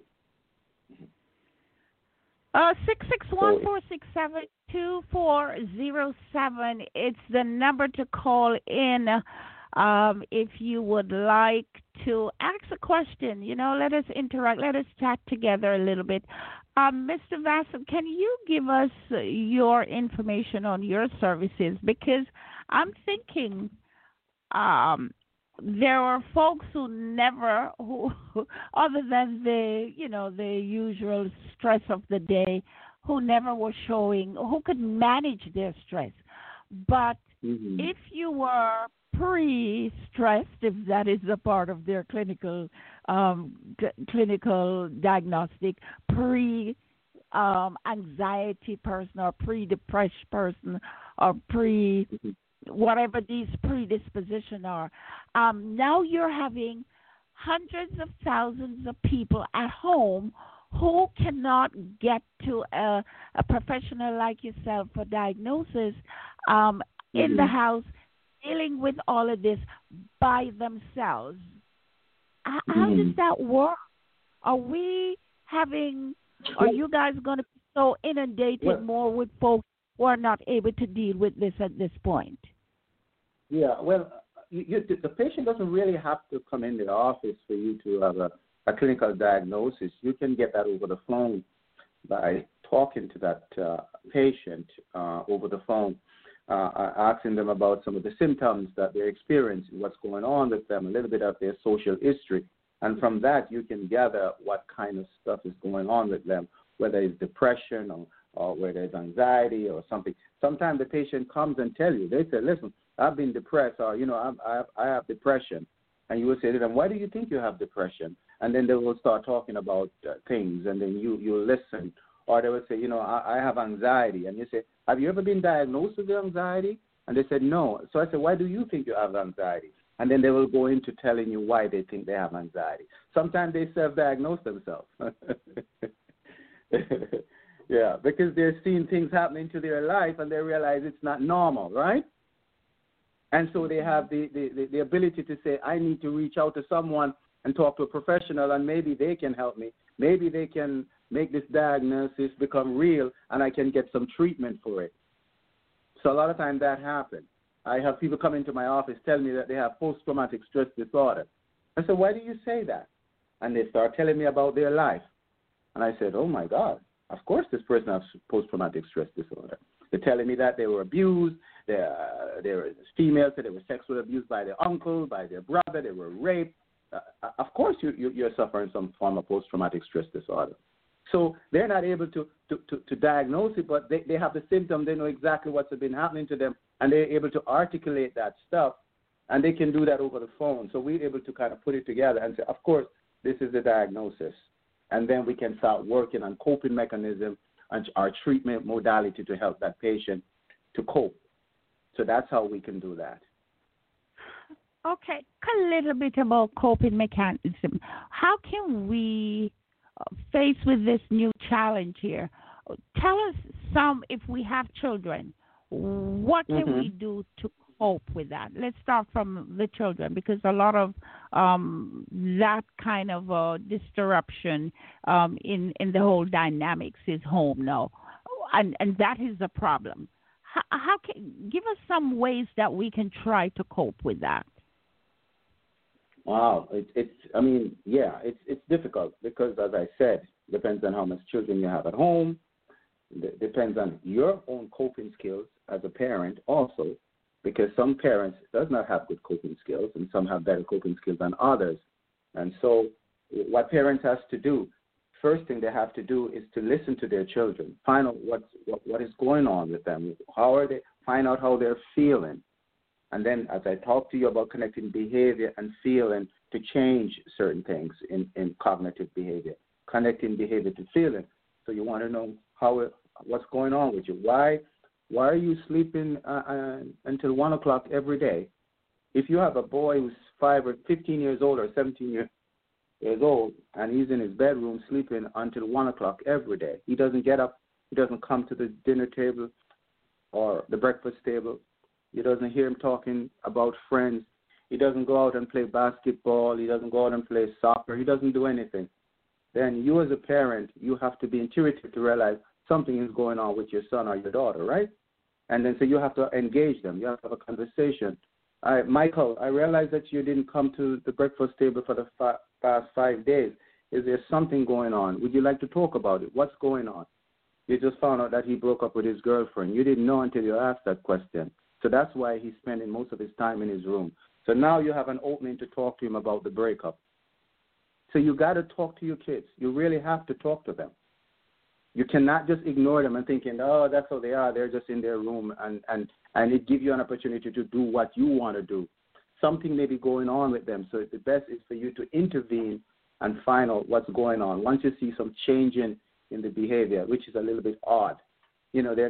Uh, six six one, four six seven, two four zero seven. It's the number to call in um, if you would like to ask a question. You know, let us interact. Let us chat together a little bit. Um, Mister Vassam, can you give us your information on your services? Because I'm thinking um, there are folks who never, who, other than the, you know, the usual stress of the day, who never were showing, who could manage their stress. But mm-hmm. if you were pre-stressed, if that is a part of their clinical um, d- clinical diagnostic, pre um, anxiety person or pre-depressed person or pre, whatever these predispositions are. Um, now you're having hundreds of thousands of people at home who cannot get to a, a professional like yourself for diagnosis um, mm-hmm. in the house, dealing with all of this by themselves. H- mm-hmm. How does that work? Are we having, are you guys going to be so inundated well, more with folks who are not able to deal with this at this point? Yeah, well, you, you, the patient doesn't really have to come in the office for you to have a, a clinical diagnosis. You can get that over the phone by talking to that uh, patient uh, over the phone, uh, asking them about some of the symptoms that they're experiencing, what's going on with them, a little bit of their social history. And from that, you can gather what kind of stuff is going on with them, whether it's depression or, or whether it's anxiety or something. Sometimes the patient comes and tell you, they say, listen, I've been depressed, or, you know, I'm, I, have, I have depression. And you will say to them, why do you think you have depression? And then they will start talking about uh, things, and then you, you listen. Or they will say, you know, I, I have anxiety. And you say, have you ever been diagnosed with anxiety? And they said, no. So I said, why do you think you have anxiety? And then they will go into telling you why they think they have anxiety. Sometimes they self-diagnose themselves. Yeah, because they're seeing things happening to their life, and they realize it's not normal, right? And so they have the, the, the ability to say, I need to reach out to someone and talk to a professional, and maybe they can help me. Maybe they can make this diagnosis become real, and I can get some treatment for it. So a lot of times that happens. I have people come into my office tell me that they have post-traumatic stress disorder. I said, why do you say that? And they start telling me about their life. And I said, oh, my God, of course this person has post-traumatic stress disorder. They're telling me that they were abused. They're, uh, they were females, so they were sexually abused by their uncle, by their brother. They were raped. Uh, of course you, you, you're suffering some form of post-traumatic stress disorder. So they're not able to, to, to, to diagnose it, but they, they have the symptom. They know exactly what's been happening to them, and they're able to articulate that stuff, and they can do that over the phone. So we're able to kind of put it together and say, of course, this is the diagnosis. And then we can start working on coping mechanism and our treatment modality to help that patient to cope. So that's how we can do that. Okay, a little bit about coping mechanism. How can we face with this new challenge here? Tell us some, if we have children, what can mm-hmm. we do to cope with that? Let's start from the children, because a lot of um, that kind of uh, disruption um, in, in the whole dynamics is home now, and, and that is a problem. How, how can, give us some ways that we can try to cope with that. Wow, it, it's, I mean, yeah, it's it's difficult because, as I said, it depends on how much children you have at home. It depends on your own coping skills as a parent also, because some parents does not have good coping skills and some have better coping skills than others. And so what parents have to do, first thing they have to do is to listen to their children, find out what's, what, what is going on with them, how are they, find out how they're feeling. And then as I talk to you about connecting behavior and feeling to change certain things in, in cognitive behavior, connecting behavior to feeling. So you want to know how it, what's going on with you. Why why are you sleeping uh, uh, until one o'clock every day? If you have a boy who's five or fifteen years old or seventeen years, years old and he's in his bedroom sleeping until one o'clock every day, he doesn't get up, he doesn't come to the dinner table or the breakfast table. He doesn't hear him talking about friends. He doesn't go out and play basketball. He doesn't go out and play soccer. He doesn't do anything. Then you as a parent, you have to be intuitive to realize something is going on with your son or your daughter, right? And then so you have to engage them. You have to have a conversation. All right, Michael, I realize that you didn't come to the breakfast table for the fa- past five days. Is there something going on? Would you like to talk about it? What's going on? You just found out that he broke up with his girlfriend. You didn't know until you asked that question. So that's why he's spending most of his time in his room. So now you have an opening to talk to him about the breakup. So you got to talk to your kids. You really have to talk to them. You cannot just ignore them and thinking, oh, that's how they are. They're just in their room, and, and, and it gives you an opportunity to do what you want to do. Something may be going on with them. So the best is for you to intervene and find out what's going on. Once you see some change in, in the behavior, which is a little bit odd, you know, they're not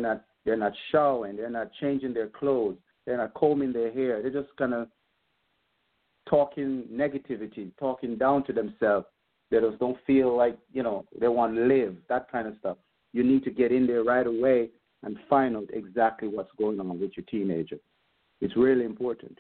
They're not showering. They're not changing their clothes. They're not combing their hair. They're just kind of talking negativity, talking down to themselves. They just don't feel like, you know, they want to live, that kind of stuff. You need to get in there right away and find out exactly what's going on with your teenager. It's really important.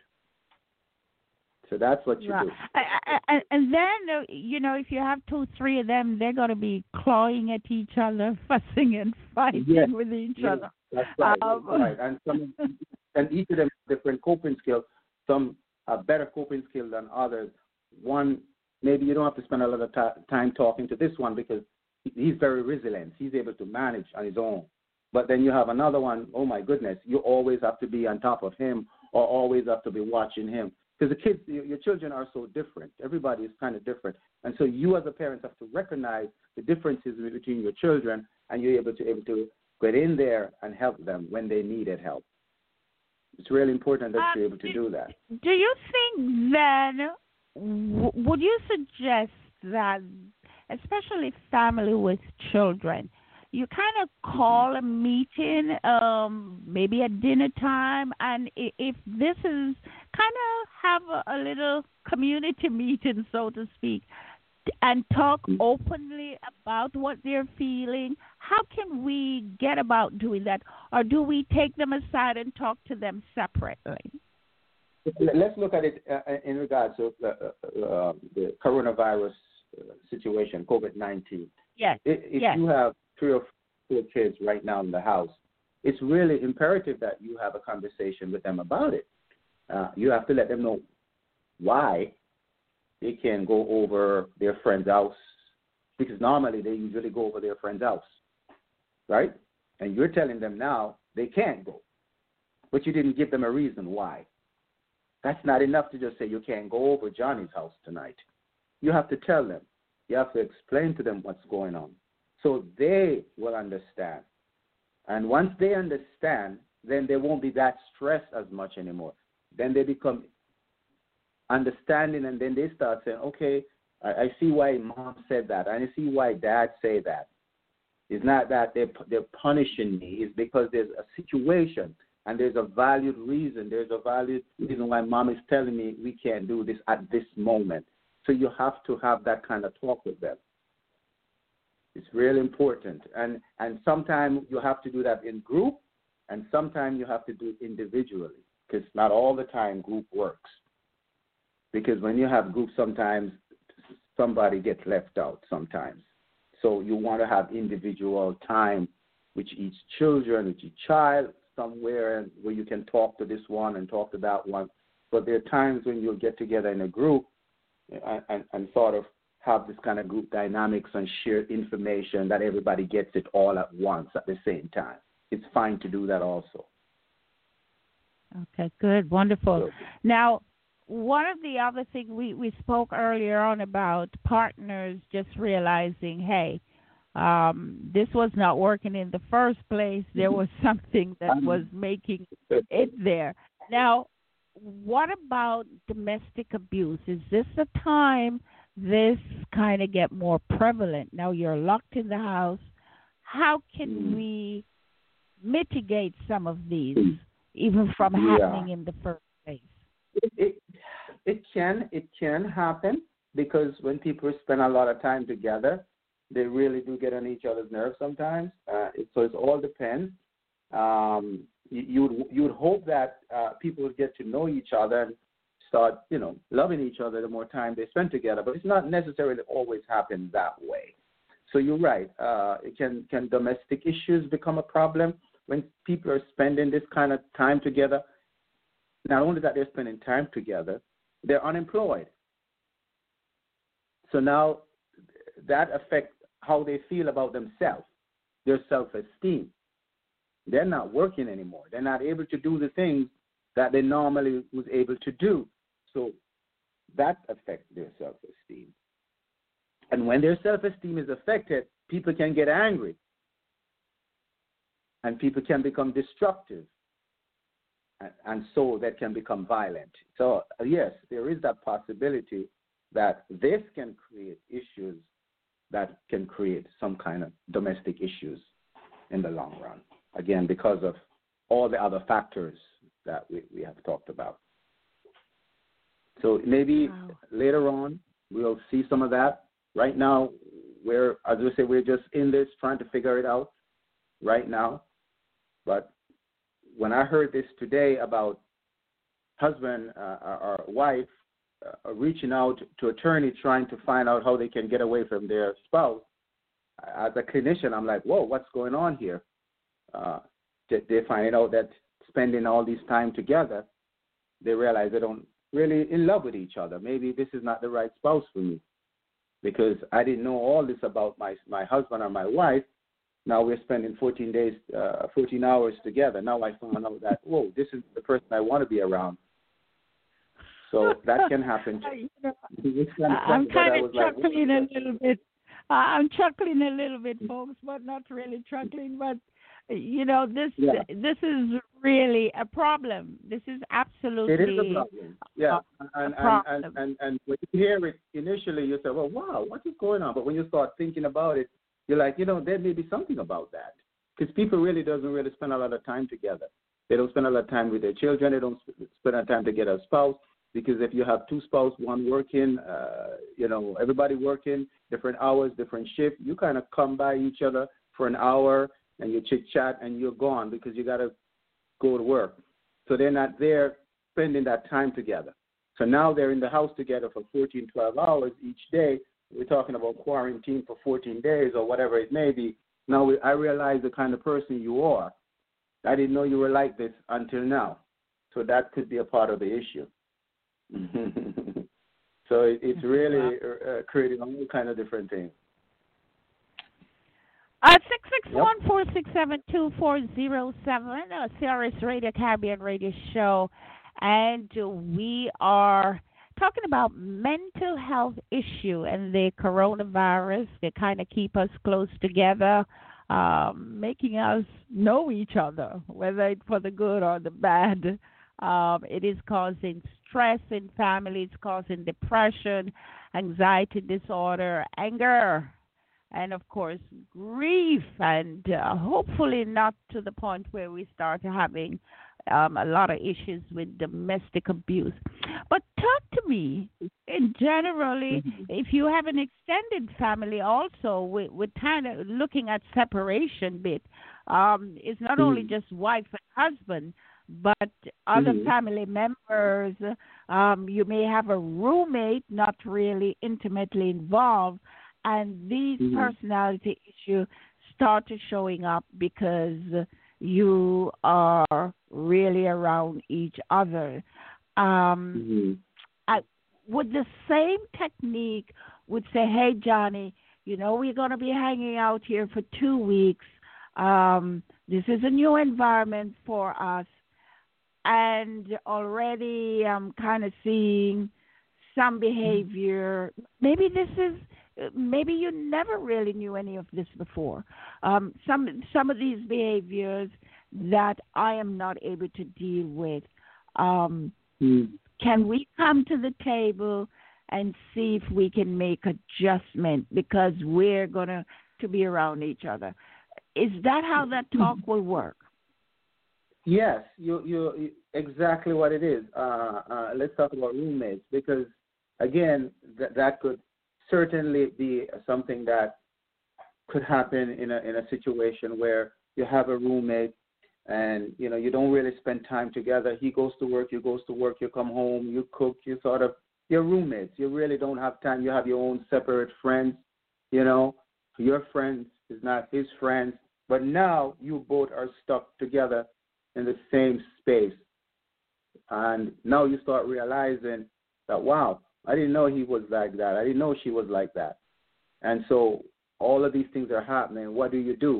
So that's what you right. do. And, and then, you know, if you have two, three of them, they're going to be clawing at each other, fussing and fighting yes. with each yes. other. That's right. Um, that's right. And, some, and each of them have different coping skills. Some have better coping skills than others. One, maybe you don't have to spend a lot of t- time talking to this one because he's very resilient. He's able to manage on his own. But then you have another one, oh, my goodness, you always have to be on top of him or always have to be watching him. Because the kids, your children are so different. Everybody is kind of different. And so you as a parent have to recognize the differences between your children, and you're able to able to get in there and help them when they needed help. It's really important that um, you're able to do, do that. Do you think then, w- would you suggest that, especially family with children, you kind of call a meeting, um, maybe at dinner time, and if this is kind of have a, a little community meeting, so to speak, and talk openly about what they're feeling? How can we get about doing that? Or do we take them aside and talk to them separately? Let's look at it uh, in regards to uh, uh, the coronavirus situation, COVID nineteen. Yes. If yes. you have three or four kids right now in the house, it's really imperative that you have a conversation with them about it. Uh, you have to let them know why they can't go over their friend's house, because normally they usually go over their friend's house, right? And you're telling them now they can't go, but you didn't give them a reason why. That's not enough to just say you can't go over Johnny's house tonight. You have to tell them. You have to explain to them what's going on so they will understand. And once they understand, then they won't be that stressed as much anymore. Then they become understanding, and then they start saying, okay, I, I see why mom said that, and I see why dad said that. It's not that they're, they're punishing me. It's because there's a situation, and there's a valued reason. There's a valued reason why mom is telling me we can't do this at this moment. So you have to have that kind of talk with them. It's really important. And, and sometimes you have to do that in group, and sometimes you have to do it individually, because not all the time group works. Because when you have groups, sometimes somebody gets left out sometimes. So you want to have individual time with each children, with each child, somewhere where you can talk to this one and talk to that one. But there are times when you'll get together in a group and, and, and sort of have this kind of group dynamics and share information that everybody gets it all at once at the same time. It's fine to do that also. Okay, good, wonderful. So, now, one of the other things we, we spoke earlier on about partners just realizing, hey, um, this was not working in the first place. There was something that was making it there. Now, what about domestic abuse? Is this the time this kind of get more prevalent? Now you're locked in the house. How can we mitigate some of these, even from yeah. happening in the first place? It, it it can it can happen, because when people spend a lot of time together, they really do get on each other's nerves sometimes. Uh, it, so it all depends. Um, you you would, you would hope that uh, people would get to know each other and start, you know, loving each other the more time they spend together. But it's not necessarily always happen that way. So you're right. Uh, it can can domestic issues become a problem when people are spending this kind of time together? Not only that they're spending time together, they're unemployed. So now that affects how they feel about themselves, their self-esteem. They're not working anymore. They're not able to do the things that they normally was able to do. So that affects their self-esteem. And when their self-esteem is affected, people can get angry. And people can become destructive. And, and so that can become violent. So, uh, yes, there is that possibility that this can create issues that can create some kind of domestic issues in the long run. again, because of all the other factors that we, we have talked about. So maybe Wow. later on we'll see some of that. Right now, we're, as we say, we're just in this trying to figure it out right now. But when I heard this today about husband uh, or wife uh, reaching out to attorney trying to find out how they can get away from their spouse, as a clinician, I'm like, whoa, what's going on here? Uh, they, they find out that spending all this time together, they realize they don't really in love with each other. Maybe this is not the right spouse for me because I didn't know all this about my my husband or my wife. Now we're spending fourteen days, uh, fourteen hours together. Now I found out that, whoa, this is the person I want to be around. So that can happen. You know, It's kind of I'm funny, but kind I of was like, chuckling a little bit. Uh, I'm chuckling a little bit, folks, but not really chuckling. But you know, this Yeah. this is really a problem. This is absolutely It is a problem. Yeah, and a and, problem. and, and and when you hear it initially, you say, well, wow, what is going on? But when you start thinking about it, you're like, you know, there may be something about that. Because people really doesn't really spend a lot of time together. They don't spend a lot of time with their children. They don't spend a lot of time to get a spouse. Because if you have two spouses, one working, uh, you know, everybody working, different hours, different shift, you kind of come by each other for an hour and you chit-chat and you're gone because you got to go to work. So they're not there spending that time together. So now they're in the house together for fourteen, twelve hours each day. We're talking about quarantine for fourteen days or whatever it may be. Now we, I realize the kind of person you are. I didn't know you were like this until now. So that could be a part of the issue. So it, it's really uh, creating all kind of different things. Uh, six six one, four six seven, two four zero seven, uh, C R S Radio, Caribbean Radio Show. And we are talking about mental health issue and the coronavirus. They kind of keep us close together, um, making us know each other, whether it's for the good or the bad. Um, it is causing stress in families, causing depression, anxiety disorder, anger, and, of course, grief, and uh, hopefully not to the point where we start having um, a lot of issues with domestic abuse. But talk to me, in generally, mm-hmm. if you have an extended family also, we, we're kind of looking at separation bit. Um, it's not mm-hmm. only just wife and husband, but other mm-hmm. family members. Um, you may have a roommate not really intimately involved, and these mm-hmm. personality issues start to showing up because you are really around each other. Um, mm-hmm. I, would the same technique would say, hey, Johnny, you know, we're going to be hanging out here for two weeks. Um, this is a new environment for us. And already I'm kind of seeing some behavior. Maybe this is, maybe you never really knew any of this before. Um, some some of these behaviors that I am not able to deal with. Um, mm. Can we come to the table and see if we can make adjustment because we're going to to be around each other? Is that how that talk will work? Yes, you you exactly what it is. Uh, uh, let's talk about roommates because, again, that that could certainly be something that could happen in a in a situation where you have a roommate and you know you don't really spend time together. He goes to work, you goes to work, you come home, you cook, you sort of you're roommates. You really don't have time. You have your own separate friends. You know, your friends is not his friends, but now you both are stuck together in the same space. And now you start realizing that, wow, I didn't know he was like that. I didn't know she was like that. And so all of these things are happening. What do you do?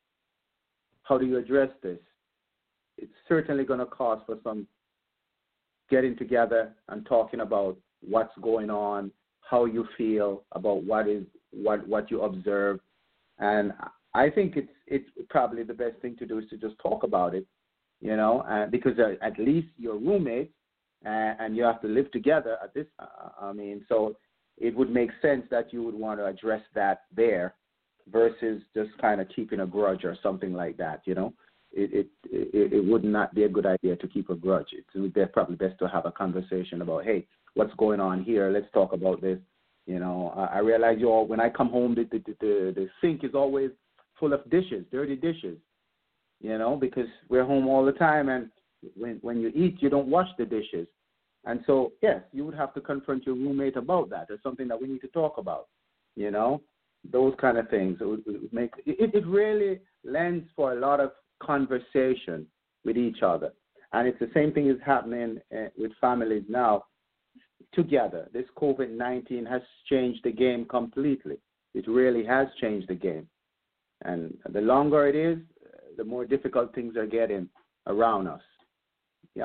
How do you address this? It's certainly going to cause for some getting together and talking about what's going on, how you feel about what is what what you observe. And I think it's it's probably the best thing to do is to just talk about it. You know, uh, because uh, at least you're roommates uh, and you have to live together at this, uh, I mean, so it would make sense that you would want to address that there versus just kind of keeping a grudge or something like that, you know. it, it, it, it would not be a good idea to keep a grudge. It would be probably best to have a conversation about, hey, what's going on here? Let's talk about this. You know, I, I realize you all, when I come home, the, the, the, the sink is always full of dishes, dirty dishes, you know, because we're home all the time. And when, when you eat, you don't wash the dishes. And so, yes, you would have to confront your roommate about that. It's something that we need to talk about, you know, those kind of things. It would, it would make, it, it really lends for a lot of conversation with each other. And it's the same thing is happening uh, with families now together. This COVID nineteen has changed the game completely. It really has changed the game. And the longer it is, the more difficult things are getting around us. Yeah.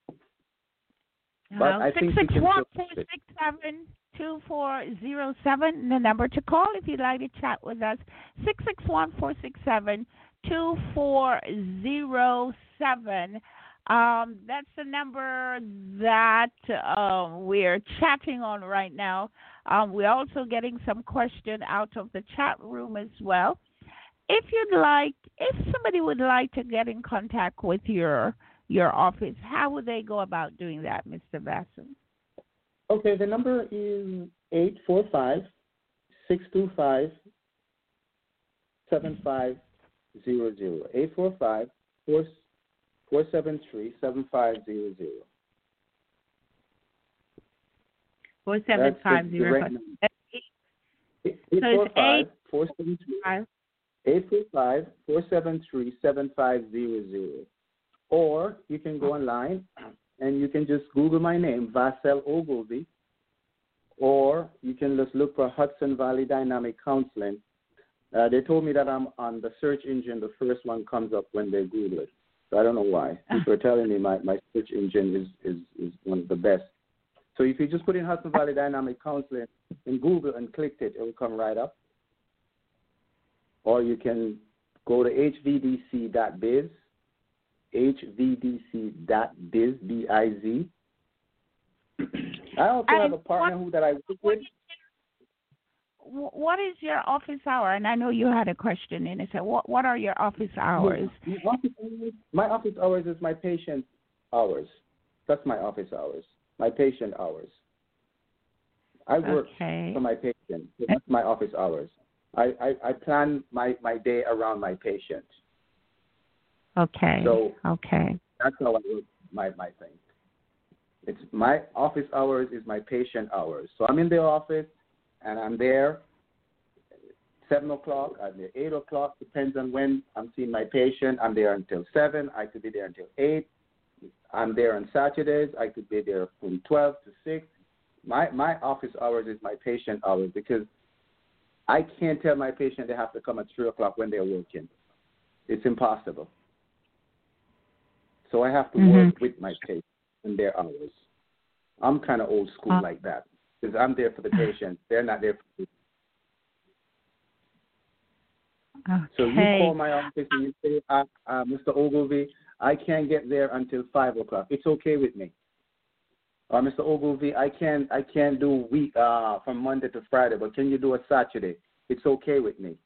But I think six six one, four six seven, two four zero seven, the number to call if you'd like to chat with us. six six one, four six seven, two four zero seven. Um, that's the number that uh, we're chatting on right now. Um, we're also getting some question out of the chat room as well. If you'd like, if somebody would like to get in contact with your your office, how would they go about doing that, Mister Basson? Okay, the number is eight four five, six two five, seven five zero zero. eight four five, four seven three, seven five zero zero. four seven five zero five. eight four five, four seven three, eight four five, four seven three, seven five zero zero. Or you can go online and you can just Google my name, Vassell Ogilvie, or you can just look for Hudson Valley Dynamic Counseling. Uh, they told me that I'm on the search engine. The first one comes up when they Google it. So I don't know why. People are telling me my, my search engine is, is, is one of the best. So if you just put in Hudson Valley Dynamic Counseling in Google and clicked it, it will come right up. Or you can go to h v d c dot biz, h v d c dot biz, B I Z. I also and have a partner what, who that I work with. What is your office hour? And I know you had a question in it. So what, what are your office hours? My office, my office hours is my patient hours. That's my office hours, my patient hours. I work okay. for my patient. So that's my office hours. I, I, I plan my, my day around my patient. Okay. So okay. That's how I work my, my thing. It's my office hours is my patient hours. So I'm in the office and I'm there seven o'clock, I'm there eight o'clock, depends on when I'm seeing my patient. I'm there until seven. I could be there until eight. I'm there on Saturdays. I could be there from twelve to six. My my office hours is my patient hours because I can't tell my patient they have to come at three o'clock when they're working. It's impossible. So I have to mm-hmm. work with my patient in their hours. I'm kind of old school uh, like that because I'm there for the patient. They're not there for me. Okay. So you call my office and you say, uh, uh, Mister Ogilvie, I can't get there until five o'clock. It's okay with me. Or Mister Ogilvie, I can't I can't do week uh, from Monday to Friday, but can you do a Saturday? It's okay with me.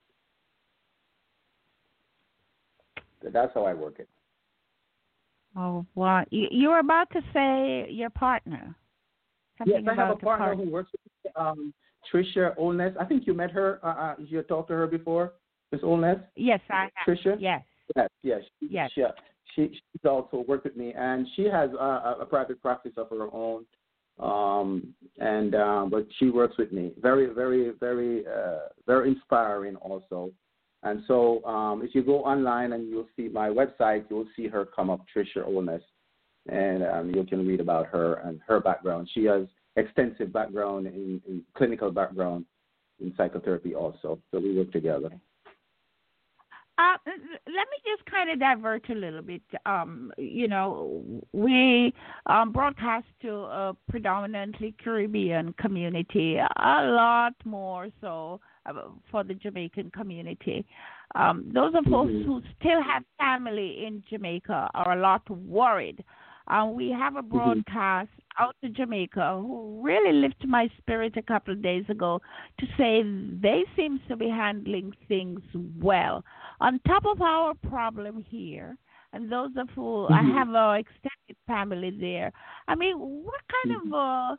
So that's how I work it. Oh, well, you were about to say your partner. Something yes, I have a partner part- who works with me, um, Tricia Olness. I think you met her. Uh, uh, you talked to her before, Miss Olness? Yes, I have. Tricia? Yes. Yes, yes. She, yes. She, she, she's also worked with me, and she has a, a private practice of her own, um, and um, but she works with me. Very, very, very, uh, very inspiring also. And so um, if you go online and you'll see my website, you'll see her come up, Tricia Olness, and um, you can read about her and her background. She has extensive background in, in clinical background in psychotherapy also, so we work together. Uh, let me just kind of divert a little bit. Um, you know, we um, broadcast to a predominantly Caribbean community, a lot more so for the Jamaican community. Um, those of us mm-hmm. who still have family in Jamaica are a lot worried. Um, we have a broadcast mm-hmm. out to Jamaica who really lifted my spirit a couple of days ago to say they seem to be handling things well. On top of our problem here, and those of who I Mm-hmm. have a extended family there. I mean, what kind of uh,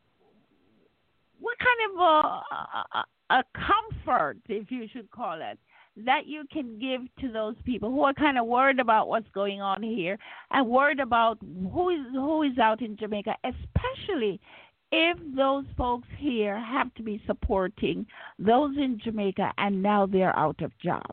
what kind of uh, a, a comfort, if you should call it, that you can give to those people who are kind of worried about what's going on here and worried about who is who is out in Jamaica, especially if those folks here have to be supporting those in Jamaica and now they're out of job.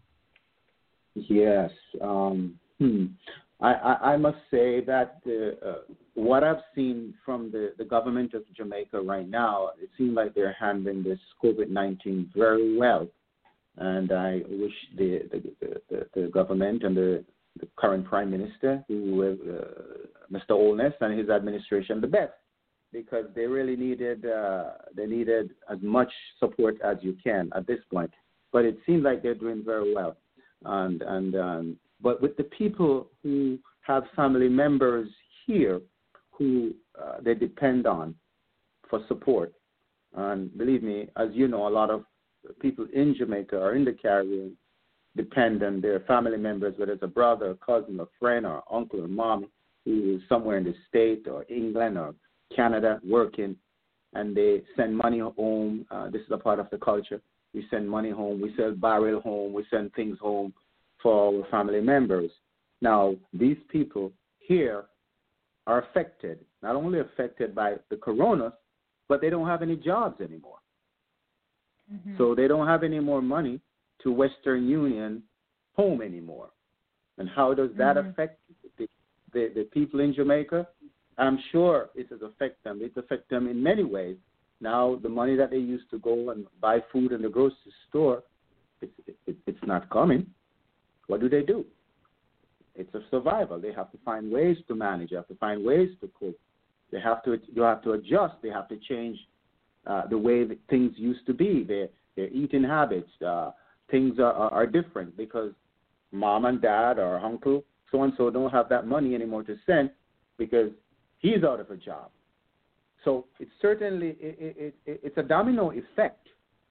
Yes. Um, hmm. I, I, I must say that uh, uh, what I've seen from the, the government of Jamaica right now, it seems like they're handling this COVID nineteen very well. And I wish the, the, the, the government and the, the current Prime Minister, who uh, Mister Olness and his administration, the best, because they really needed uh, they needed as much support as you can at this point. But it seems like they're doing very well. And and um, but with the people who have family members here who uh, they depend on for support, and believe me, as you know, a lot of people in Jamaica or in the Caribbean depend on their family members, whether it's a brother, a cousin, a friend, or uncle or mom who is somewhere in the state or England or Canada working, and they send money home. Uh, this is a part of the culture. We send money home. We send barrel home. We send things home for our family members. Now, these people here are affected, not only affected by the corona, but they don't have any jobs anymore. Mm-hmm. So they don't have any more money to Western Union home anymore. And how does that mm-hmm. affect the, the, the people in Jamaica? I'm sure it does affect them. It affects them in many ways. Now, the money that they used to go and buy food in the grocery store, it's, it, it's not coming. What do they do? It's a survival. They have to find ways to manage. They have to find ways to cook. They have to. You have to adjust. They have to change uh, the way that things used to be. Their their eating habits. Uh, things are, are, are different because mom and dad or uncle so and so don't have that money anymore to send because he's out of a job. So it's certainly it, it, it, it's a domino effect.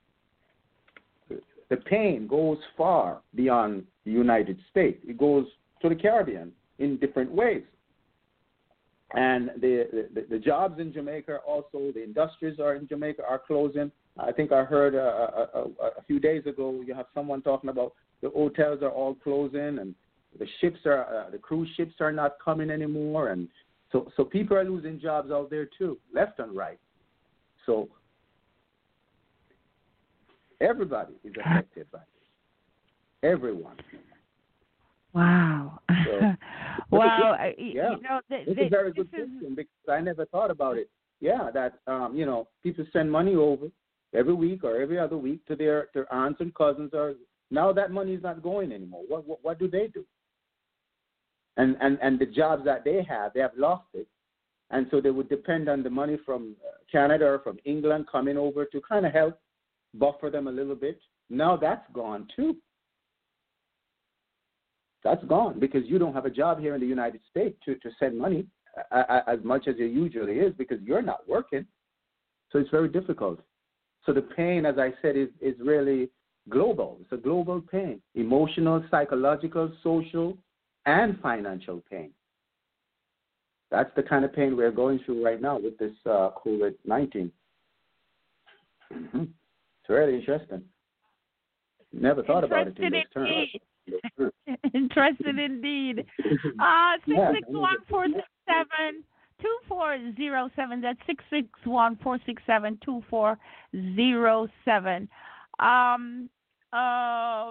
The pain goes far beyond the United States. It goes to the Caribbean in different ways. And the, the, the jobs in Jamaica also, the industries are in Jamaica are closing. I think I heard a, a, a, a few days ago you have someone talking about the hotels are all closing and the ships are, uh, the cruise ships are not coming anymore. And so, so people are losing jobs out there too, left and right. So everybody is affected by this. Everyone. Wow. So, wow. yeah, you know, th- it's th- a very good is... question because I never thought about it. Yeah, that um, you know, people send money over every week or every other week to their, their aunts and cousins. Or now that money is not going anymore. What what, what do they do? And, and and the jobs that they have, they have lost it, and so they would depend on the money from Canada or from England coming over to kind of help buffer them a little bit. Now that's gone too. That's gone because you don't have a job here in the United States to, to send money as much as it usually is because you're not working. So it's very difficult. So the pain, as I said, is, is really global. It's a global pain, emotional, psychological, social, and financial pain. That's the kind of pain we're going through right now with this uh, COVID nineteen. Mm-hmm. It's really interesting. Never thought about it in those terms. Interested indeed. Uh, six six one four six seven two four zero seven. That's six six one four six seven two four zero seven. Um, uh,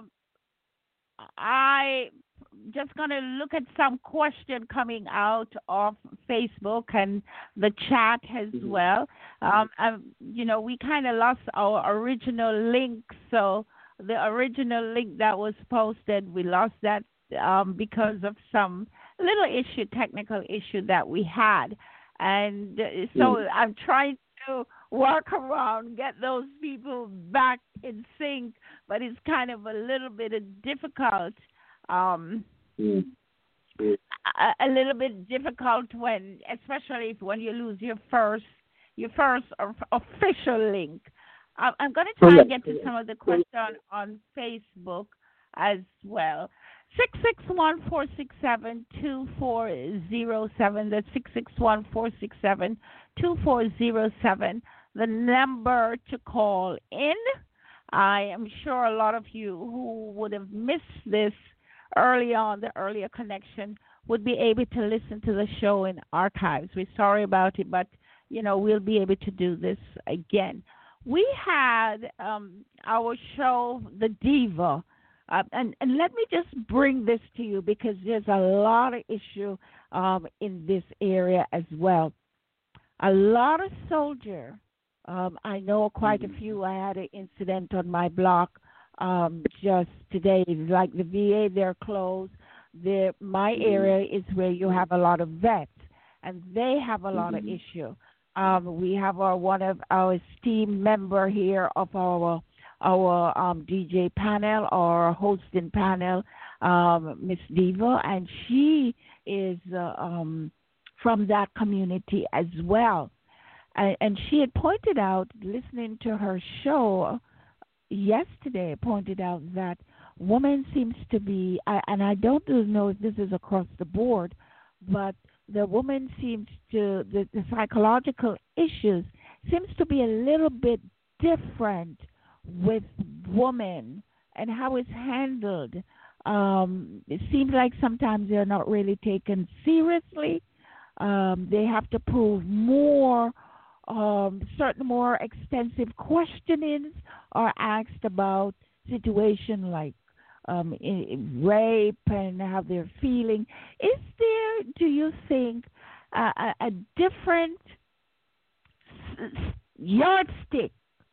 I just gonna look at some question coming out of Facebook and the chat as mm-hmm. well. Um, um, you know, we kind of lost our original link, so. The original link that was posted, we lost that um, because of some little issue, technical issue that we had. And so mm. I'm trying to work around, get those people back in sync, but it's kind of a little bit difficult. Um, mm. a, a little bit difficult when, especially if when you lose your first, your first official link. I'm going to try and get to some of the questions on Facebook as well. six six one, four six seven, two four zero seven. That's six six one, four six seven, two four zero seven. The number to call in. I am sure a lot of you who would have missed this early on, the earlier connection, would be able to listen to the show in archives. We're sorry about it, but, you know, we'll be able to do this again. We had um, our show, The Diva, uh, and, and let me just bring this to you because there's a lot of issue um, in this area as well. A lot of soldiers, um, I know quite a few. I had an incident on my block um, just today, like the V A, they're closed. The, my area is where you have a lot of vets, and they have a lot mm-hmm. of issue. Um, we have our one of our esteemed member here of our our um, D J panel or hosting panel, um, Miss Diva, and she is uh, um, from that community as well. And, and she had pointed out, listening to her show yesterday, pointed out that woman seems to be, and I don't know if this is across the board, but the woman seems to, the, the psychological issues seems to be a little bit different with women and how it's handled. Um, it seems like sometimes they're not really taken seriously. Um, they have to prove more, um, certain more extensive questionings are asked about situation like um, in, in rape and how they're feeling. Is there, do you think, uh, a, a different yardstick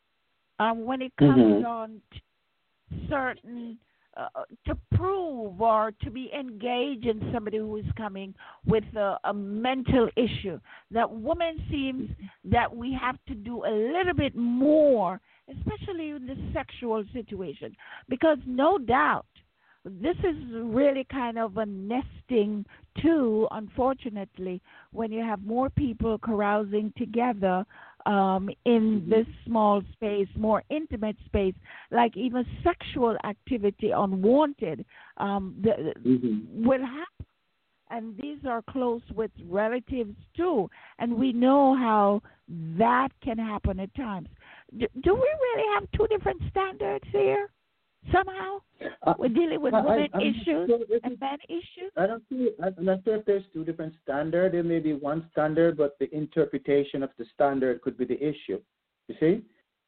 um, when it comes mm-hmm. on to certain Uh, to prove or to be engaged in somebody who is coming with a, a mental issue? That woman seems that we have to do a little bit more, especially in the sexual situation, because no doubt this is really kind of a nesting too, unfortunately, when you have more people carousing together um, in mm-hmm. this small space, more intimate space, like even sexual activity unwanted um, the, mm-hmm. will happen. And these are close with relatives too. And we know how that can happen at times. Do, do we really have two different standards here? Somehow uh, we're dealing with women I, issues sure and men issues. I don't see. I'm not sure if there's two different standards. There may be one standard, but the interpretation of the standard could be the issue. You see,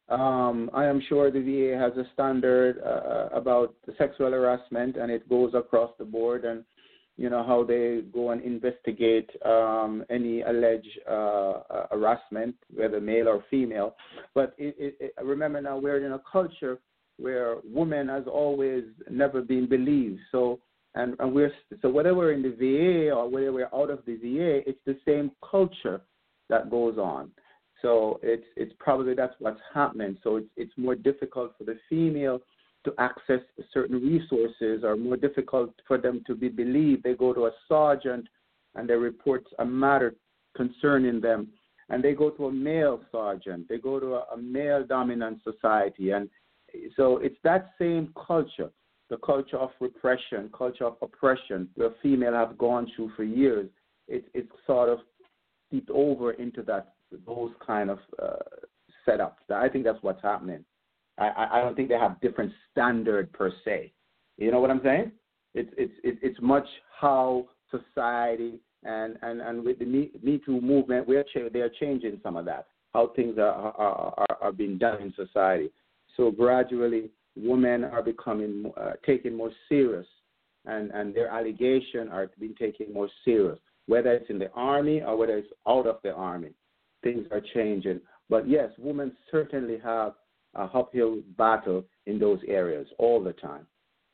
um, I am sure the V A has a standard uh, about the sexual harassment, and it goes across the board, and you know how they go and investigate um, any alleged uh, harassment, whether male or female. But it, it, it, remember now, we're in a culture where women has always never been believed. So and, and we're so whether we're in the V A or whether we're out of the V A, it's the same culture that goes on. So it's it's probably that's what's happening. So it's it's more difficult for the female to access certain resources, or more difficult for them to be believed. They go to a sergeant and they report a matter concerning them, and they go to a male sergeant. They go to a, a male dominant society, and so it's that same culture, the culture of repression, culture of oppression, where female have gone through for years. It, it's sort of seeped over into that those kind of uh, setups. I think that's what's happening. I, I don't think they have different standard per se. You know what I'm saying? It's it's it's much how society and, and, and with the Me, Me Too movement, we're ch- they're changing some of that, how things are are, are, are being done in society. So gradually, women are becoming uh, taken more serious, and, and their allegations are being taken more serious, whether it's in the army or whether it's out of the army. Things are changing. But yes, women certainly have a uphill battle in those areas all the time.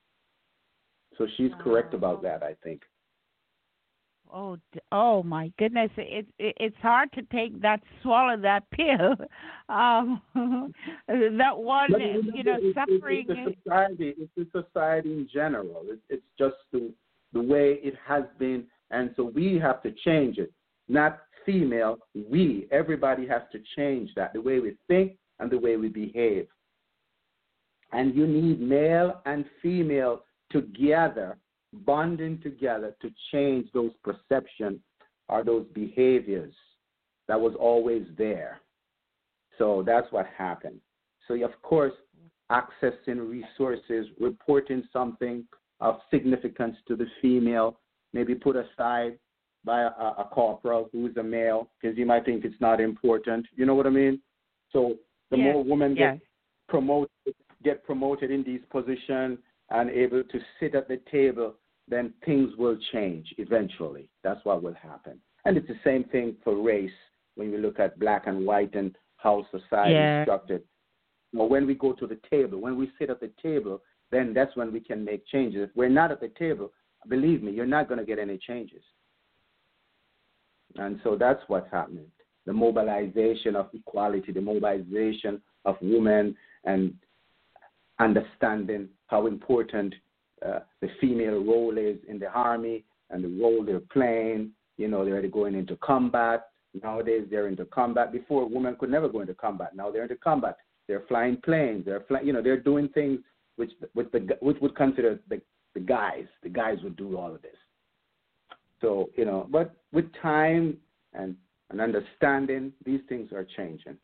So she's correct about that, I think. Oh, oh my goodness! It, it it's hard to take that, swallow that pill. Um, that one, but, you know, it's, suffering. It's the society. It's the society in general. It's, it's just the the way it has been, and so we have to change it. Not female. We, everybody has to change that. The way we think and the way we behave. And you need male and female together bonding together to change those perceptions or those behaviors that was always there. So that's what happened. So, of course, accessing resources, reporting something of significance to the female, maybe put aside by a, a corporal who is a male, because you might think it's not important. You know what I mean? So the yes. more women yes. get promoted, get promoted in these positions and able to sit at the table, then things will change eventually. That's what will happen. And it's the same thing for race when we look at black and white and how society yeah. is structured. Well, when we go to the table, when we sit at the table, then that's when we can make changes. If we're not at the table, believe me, you're not going to get any changes. And so that's what's happening. The mobilization of equality, the mobilization of women, and understanding how important uh, the female role is in the army and the role they're playing. You know, they're going into combat. Nowadays, they're into combat. Before, women could never go into combat. Now they're into combat. They're flying planes. They're fly, you know, they're doing things which, which the which would consider the the guys. The guys would do all of this. So, you know, but with time and, and understanding, these things are changing.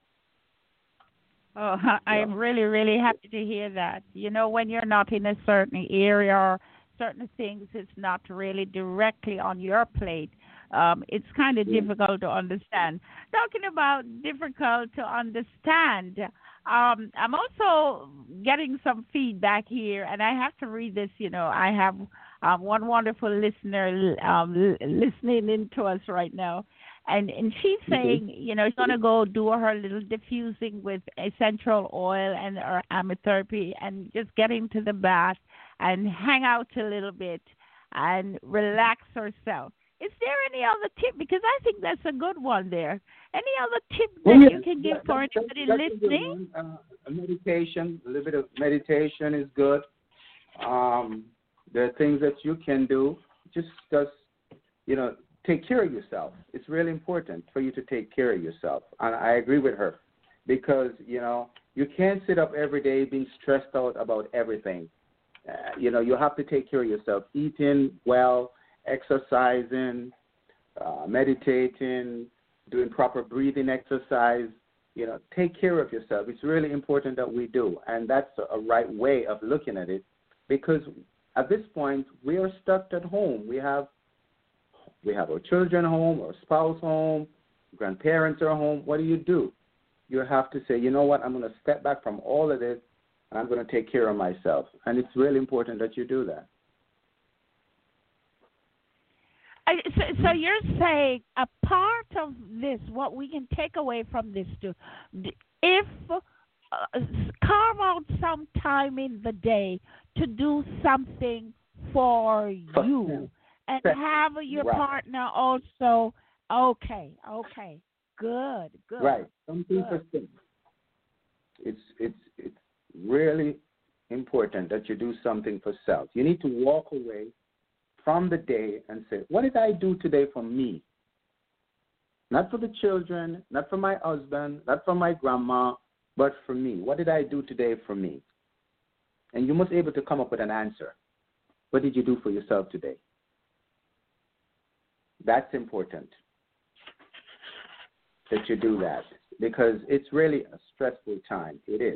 Oh, I'm really, really happy to hear that. You know, when you're not in a certain area or certain things, it's not really directly on your plate. Um, it's kind of yeah. difficult to understand. Talking about difficult to understand, um, I'm also getting some feedback here, and I have to read this. You know, I have um, one wonderful listener um, l- listening in to us right now. And and she's saying, mm-hmm. you know, she's going to go do her little diffusing with essential oil and her aromatherapy and just get into the bath and hang out a little bit and relax herself. Is there any other tip? Because I think that's a good one there. Any other tip that well, yeah, you can give that, for that, anybody that's listening? Uh, meditation, a little bit of meditation is good. Um, there are things that you can do. Just, just, you know, take care of yourself. It's really important for you to take care of yourself. And I agree with her because, you know, you can't sit up every day being stressed out about everything. Uh, you know, you have to take care of yourself, eating well, exercising, uh, meditating, doing proper breathing exercise. You know, take care of yourself. It's really important that we do. And that's a, a right way of looking at it because at this point, we are stuck at home. We have We have our children home, our spouse home, grandparents are home. What do you do? You have to say, you know what, I'm going to step back from all of this, and I'm going to take care of myself. And it's really important that you do that. I, so, so you're saying a part of this, what we can take away from this, too, if uh, carve out some time in the day to do something for you. And have your right. partner also, okay, okay, good, good. Right, something good. for things. It's, it's, it's really important that you do something for self. You need to walk away from the day and say, what did I do today for me? Not for the children, not for my husband, not for my grandma, but for me. What did I do today for me? And you must be able to come up with an answer. What did you do for yourself today? That's important that you do that because it's really a stressful time. It is.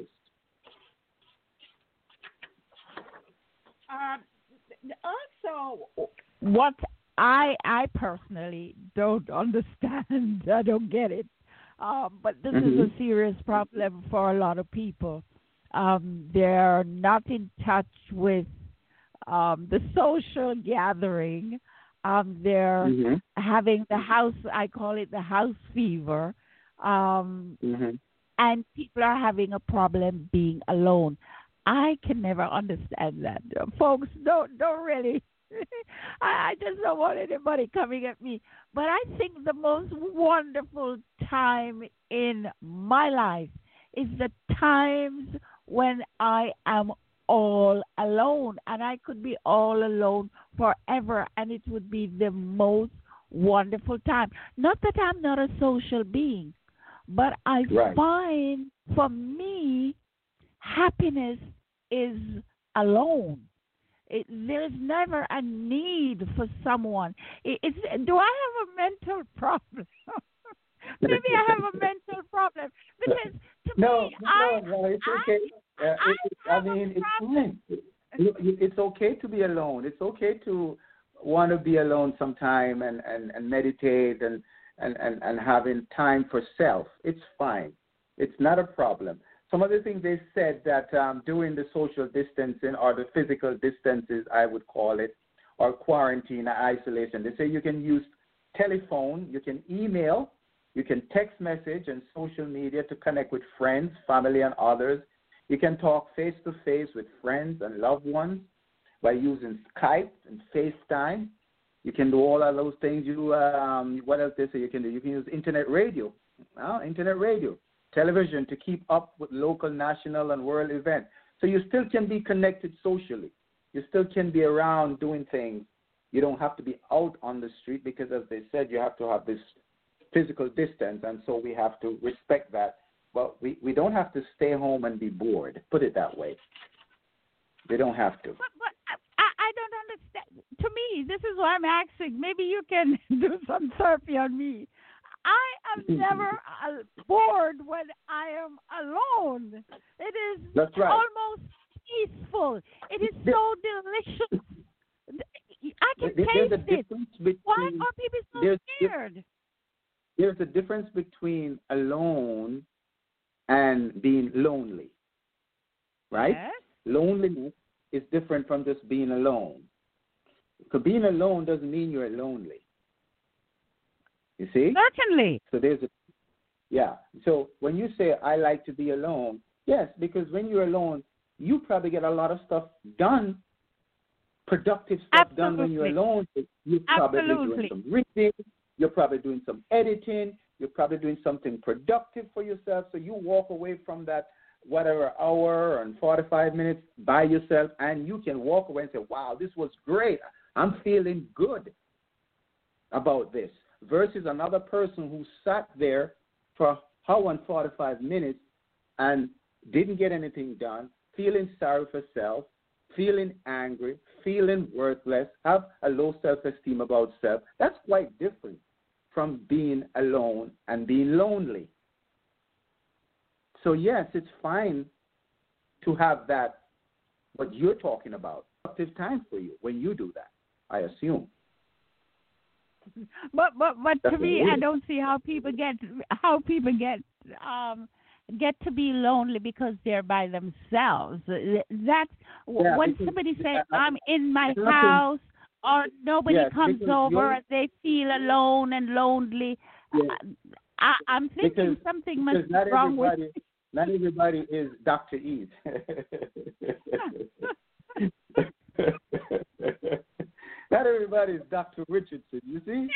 Um, also, what I I personally don't understand, I don't get it, um, but this mm-hmm. is a serious problem for a lot of people. Um, they're not in touch with um, the social gathering. Um, they're mm-hmm. having the house, I call it the house fever, um, mm-hmm. and people are having a problem being alone. I can never understand that. Folks, don't, don't really, I, I just don't want anybody coming at me. But I think the most wonderful time in my life is the times when I am all alone, and I could be all alone forever, and it would be the most wonderful time. Not that I'm not a social being, but I right. find for me, happiness is alone. It, there's never a need for someone. It, it's, do I have a mental problem? Maybe I have a mental problem because to no, me, no, I, no, it's I, okay. Uh, I, it, it, I have mean, a it's problem. fine. You- you- It's okay to be alone. It's okay to want to be alone sometime and, and, and meditate and, and, and, and having time for self. It's fine. It's not a problem. Some of the things they said that um, during the social distancing or the physical distances, I would call it, or quarantine or isolation, they say you can use telephone, you can email, you can text message and social media to connect with friends, family, and others. You can talk face-to-face with friends and loved ones by using Skype and FaceTime. You can do all of those things. You um, what else they say you can do? You can use internet radio, uh, internet radio, television to keep up with local, national, and world events. So you still can be connected socially. You still can be around doing things. You don't have to be out on the street because, as they said, you have to have this physical distance, and so we have to respect that. But we, we don't have to stay home and be bored. Put it that way. We don't have to. But, but I, I don't understand. To me, this is why I'm asking. Maybe you can do some therapy on me. I am never uh, bored when I am alone. It is That's right. almost peaceful. It is so delicious. I can There's a taste it. difference between, Why are people so there's, scared? There's a difference between alone and being lonely, right? Yes. Loneliness is different from just being alone. Because being alone doesn't mean you're lonely. You see? Certainly. So there's a, yeah. So when you say, I like to be alone, yes, because when you're alone, you probably get a lot of stuff done, productive stuff Absolutely. done when you're alone. You're probably Absolutely. doing some reading, you're probably doing some editing, you're probably doing something productive for yourself. So you walk away from that whatever hour and forty-five minutes by yourself, and you can walk away and say, wow, this was great. I'm feeling good about this. Versus another person who sat there for an hour and forty-five minutes and didn't get anything done, feeling sorry for self, feeling angry, feeling worthless, have a low self-esteem about self. That's quite different from being alone and being lonely. So, yes, it's fine to have that, what you're talking about, productive time for you when you do that, I assume. But but but That's to me, what it I is. don't see how people get how people get um get to be lonely because they're by themselves. That's Yeah, when because- somebody says I- I- I'm in my nothing- house or nobody Yes, comes because over you're- and they feel alone and lonely. Yeah. I, I'm thinking Because- something must because be not wrong with. everybody, not everybody is Doctor Eve. Not everybody is Doctor Richardson, you see?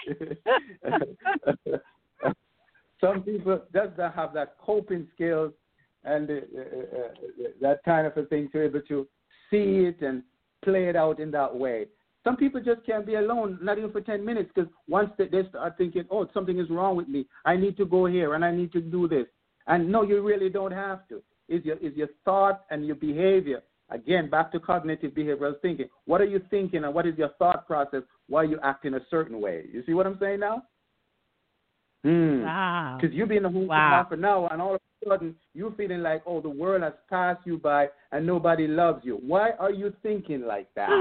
Some people just don't have that coping skills and uh, uh, uh, that kind of a thing to be able to see it and play it out in that way. Some people just can't be alone, not even for ten minutes, because once they, they start thinking, oh, something is wrong with me, I need to go here and I need to do this. And no, you really don't have to. It's your, it's your thought and your behavior. Again, back to cognitive behavioral thinking. What are you thinking and what is your thought process while you act in a certain way? You see what I'm saying now? Hmm. Wow. Because you've been in the home Wow. for half an hour and all of a sudden you're feeling like, oh, the world has passed you by and nobody loves you. Why are you thinking like that?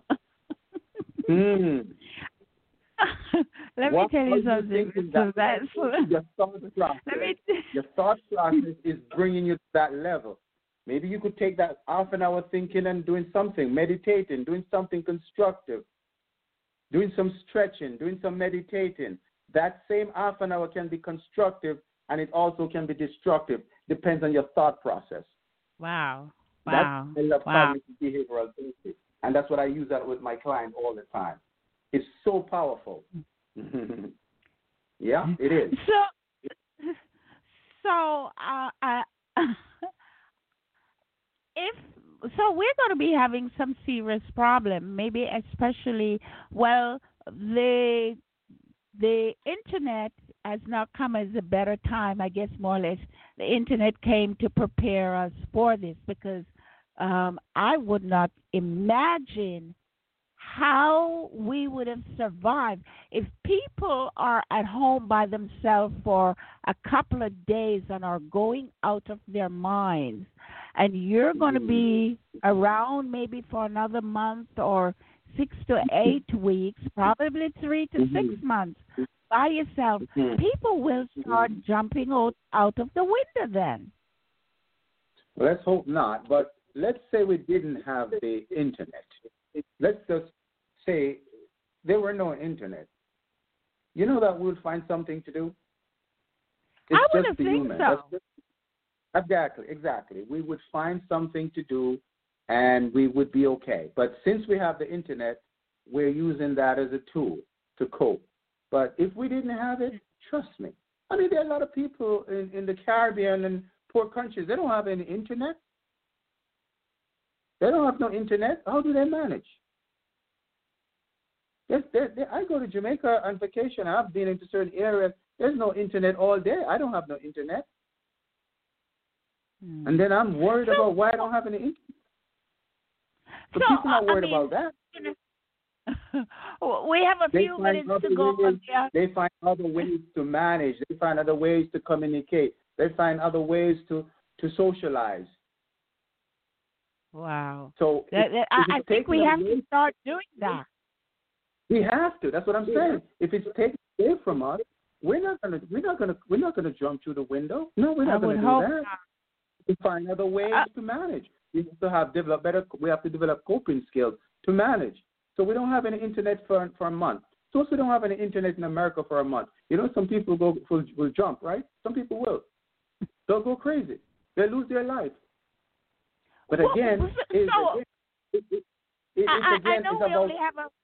hmm. Let me What tell are you something. thinking So that- that's your thought process, let me. your thought process is bringing you to that level. Maybe you could take that half an hour thinking and doing something, meditating, doing something constructive, doing some stretching, doing some meditating. That same half an hour can be constructive and it also can be destructive. Depends on your thought process. Wow. Wow. That's I love Wow. cognitive behavioral thinking. And that's what I use that with my clients all the time. It's so powerful. Yeah, it is. So, so uh, uh, if so, we're going to be having some serious problem. Maybe especially well, the the internet has now come as a better time. I guess more or less the internet came to prepare us for this because Um, I would not imagine how we would have survived if people are at home by themselves for a couple of days and are going out of their minds, and you're going to be around maybe for another month or six to eight weeks, probably three to six months by yourself. People will start jumping out, out of the window then. Well, let's hope not, but let's say we didn't have the internet. Let's just say there were no internet. You know that we'll find something to do? It's I just wouldn't the think human. so. Just, exactly, exactly. We would find something to do and we would be okay. But since we have the internet, we're using that as a tool to cope. But if we didn't have it, trust me. I mean, there are a lot of people in, in the Caribbean and poor countries, they don't have any internet. They don't have no internet. How do they manage? Yes, they, they, I go to Jamaica on vacation. I've been into certain areas. There's no internet all day. I don't have no internet. Hmm. And then I'm worried so, about why I don't have any internet. But so, people are not worried I mean, about that. You know, we have a they few minutes to go. Ways, they find other ways to manage. They find other ways to communicate. They find other ways to, to socialize. Wow. So that, if, I, if I think we have away, to start doing that. We have to. That's what I'm saying. If it's taken away from us, we're not gonna we're not gonna we're not gonna jump through the window. No, we're not gonna do that. Not. We find other ways uh, to manage. We have to have develop better. We have to develop coping skills to manage. So we don't have any internet for for a month. So if we don't have any internet in America for a month, you know, some people go will, will jump, right? Some people will. They'll go crazy. They'll lose their life. But well, again, so, it's, again, it, it, it, I, again, I know it's we about, only have a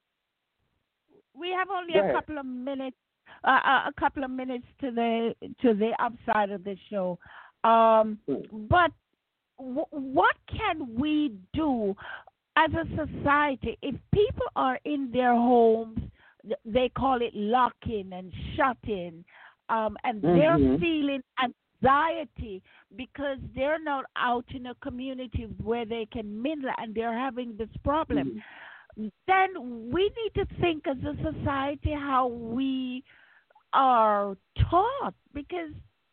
we have only a couple of minutes, uh, a couple of minutes to the to the upside of the show. Um, but w- what can we do as a society if people are in their homes? They call it lock-in and shut-in, um, and mm-hmm. they're feeling anxiety because they're not out in a community where they can mingle, and they're having this problem. Mm-hmm. Then we need to think as a society how we are taught, because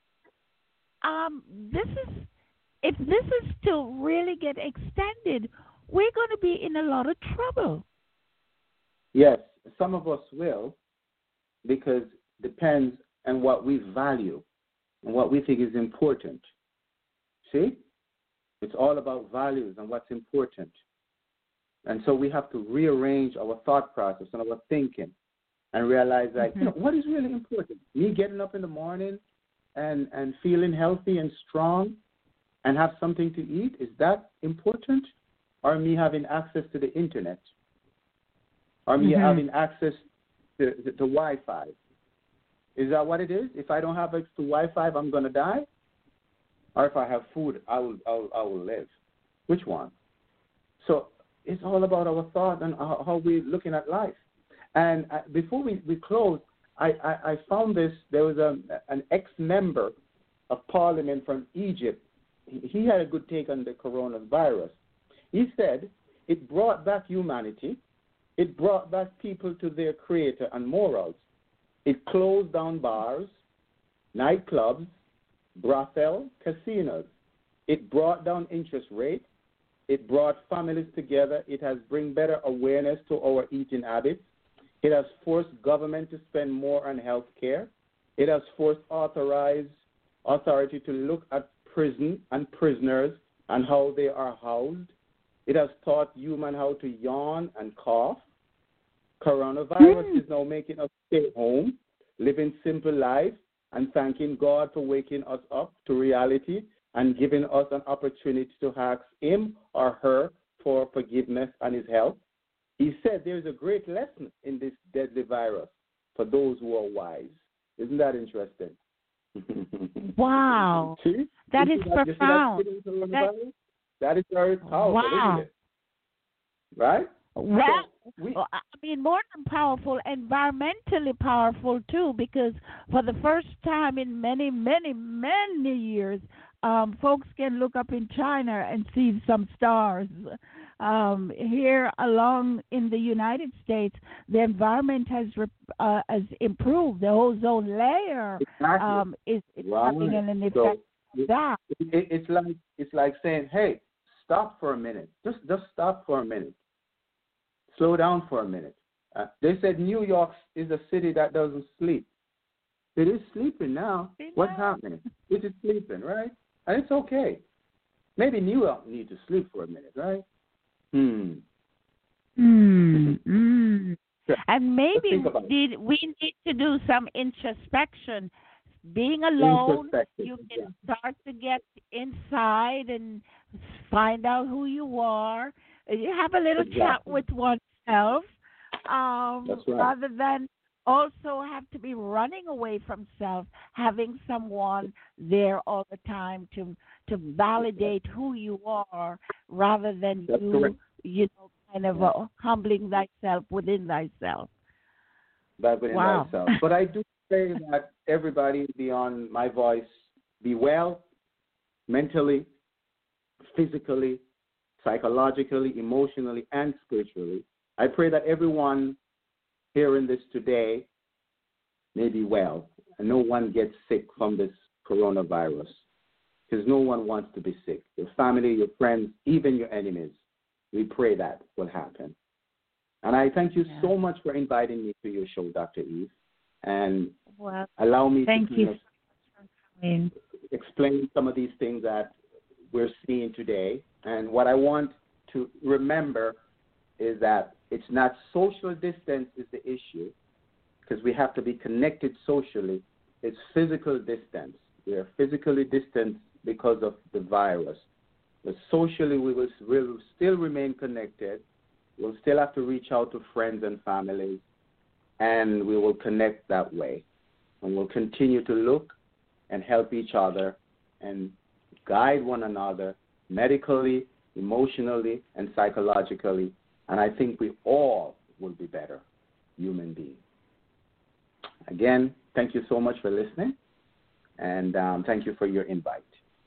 um, this is if this is to really get extended, we're going to be in a lot of trouble. Yes, some of us will, because it depends on what we value and what we think is important. See? It's all about values and what's important. And so we have to rearrange our thought process and our thinking and realize that, mm-hmm. you know, what is really important? Me getting up in the morning and, and feeling healthy and strong and have something to eat, is that important? Or me having access to the internet? Or me mm-hmm. having access to, to, to Wi-Fi? Is that what it is? If I don't have access to Wi-Fi, I'm going to die? Or if I have food, I will, I will, I will live? Which one? So it's all about our thought and how, how we're looking at life. And uh, before we, we close, I, I, I found this. There was a, an ex-member of parliament from Egypt. He, he had a good take on the coronavirus. He said it brought back humanity. It brought back people to their creator and morals. It closed down bars, nightclubs, brothel, casinos. It brought down interest rates. It brought families together. It has bring better awareness to our eating habits. It has forced government to spend more on health care. It has forced authorized authority to look at prison and prisoners and how they are housed. It has taught humans how to yawn and cough. Coronavirus mm. is now making us stay home, living simple lives, and thanking God for waking us up to reality and giving us an opportunity to ask him or her for forgiveness and his help. He said there is a great lesson in this deadly virus for those who are wise. Isn't that interesting? Wow. See? That is that, profound. That, that, that is very powerful, wow. isn't it? Right? Well, so we, I mean, more than powerful, environmentally powerful too, because for the first time in many, many, many years, um, folks can look up in China and see some stars. Um, here along in the United States, the environment has rep- uh, has improved. The ozone layer Exactly. um, is, is Right. having an effect So on that. it, it, it's like it's like saying, hey, stop for a minute. Just just stop for a minute. Slow down for a minute. Uh, they said New York is a city that doesn't sleep. It is sleeping now. What's happening? It is sleeping, right? And it's okay. Maybe New York need to sleep for a minute, right? Hmm. Mm, mm. And maybe think about it. did we need to do some introspection. Being alone, Introspection, you can start to get inside and find out who you are. You have a little Exactly. chat with oneself, um, That's right. rather than also have to be running away from self, having someone there all the time to to validate who you are, rather than That's you, correct. you know, kind of uh, humbling thyself within thyself. But within Wow. thyself. But I do pray that everybody beyond my voice be well, mentally, physically, psychologically, emotionally, and spiritually. I pray that everyone hearing this today may be well, and no one gets sick from this coronavirus, because no one wants to be sick. Your family, your friends, even your enemies. We pray that will happen. And I thank you Yeah. so much for inviting me to your show, Doctor Eve, and Well, allow me thank to you kind of for coming. explain some of these things that we're seeing today. And what I want to remember is that it's not social distance is the issue, because we have to be connected socially. It's physical distance. We are physically distant because of the virus. But socially, we will, will still remain connected. We'll still have to reach out to friends and families, and we will connect that way. And we'll continue to look and help each other and guide one another medically, emotionally, and psychologically. And I think we all will be better human beings. Again, thank you so much for listening, and um, thank you for your invite.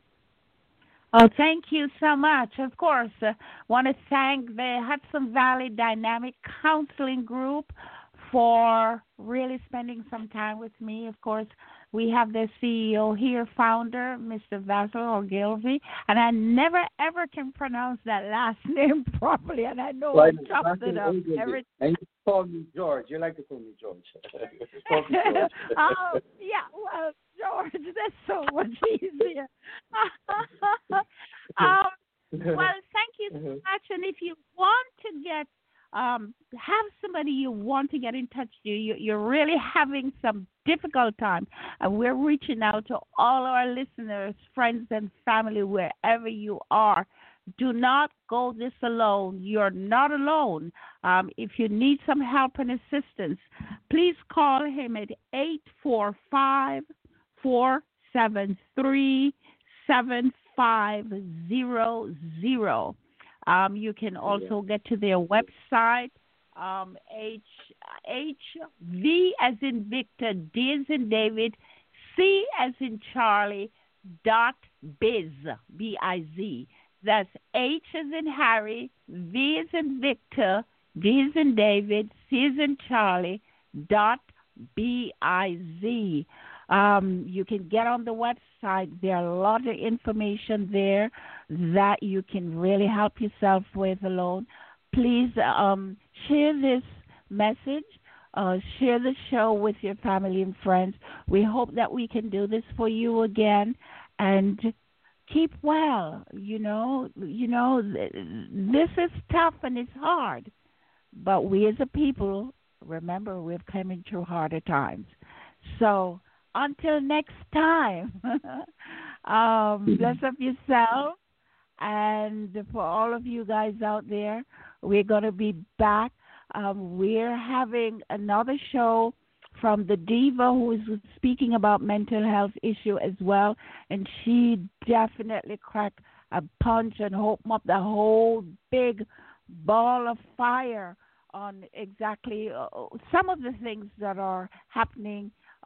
Oh, thank you so much. Of course, uh, want to thank the Hudson Valley Dynamic Counseling Group for really spending some time with me. Of course, we have the C E O here, founder, Mister Vassal Ogilvy, and I never ever can pronounce that last name properly, and I know I chopped it up. Every... And you call me George. You like to call me George. Call me George. Oh, yeah, well, George, that's so much easier. um, well, thank you so much, and if you want to get Um, have somebody you want to get in touch to. You, you're really having some difficult time, and we're reaching out to all our listeners, friends, and family wherever you are. Do not go this alone. You're not alone. Um, if you need some help and assistance, please call him at eight four five, four seven three, seven five zero zero. Um, you can also get to their website, um, H, H, V as in Victor, D as in David, C as in Charlie, dot biz, B I Z. That's H as in Harry, V as in Victor, D as in David, C as in Charlie, dot B I Z. Um, you can get on the website. There are a lot of information there that you can really help yourself with alone. Please um, share this message. Uh, share the show with your family and friends. We hope that we can do this for you again, and keep well. You know, you know, this is tough and it's hard, but we as a people, remember, we've come through harder times. So until next time, um, bless up yourself. And for all of you guys out there, we're going to be back. Um, we're having another show from the diva who is speaking about mental health issue as well. And she definitely cracked a punch and opened up the whole big ball of fire on exactly uh, some of the things that are happening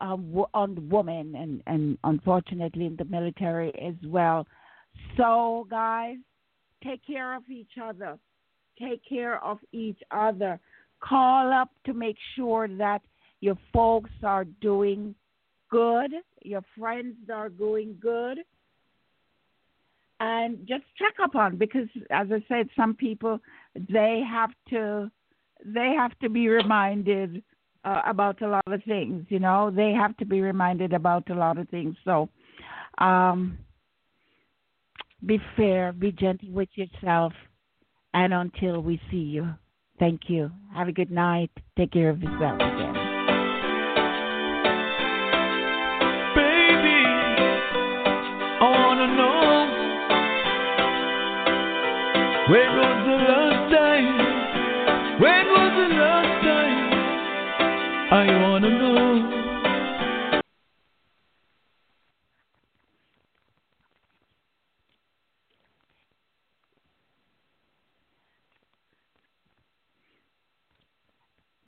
um, w- on women and, and unfortunately in the military as well. So, guys, take care of each other. Take care of each other. Call up to make sure that your folks are doing good, your friends are doing good, and just check up on, because as I said, some people they have to they have to be reminded uh, about a lot of things. You know, they have to be reminded about a lot of things. So, um, be fair, be gentle with yourself, and until we see you, thank you. Have a good night. Take care of yourself again. When was the last time? When was the last time? I wanna know.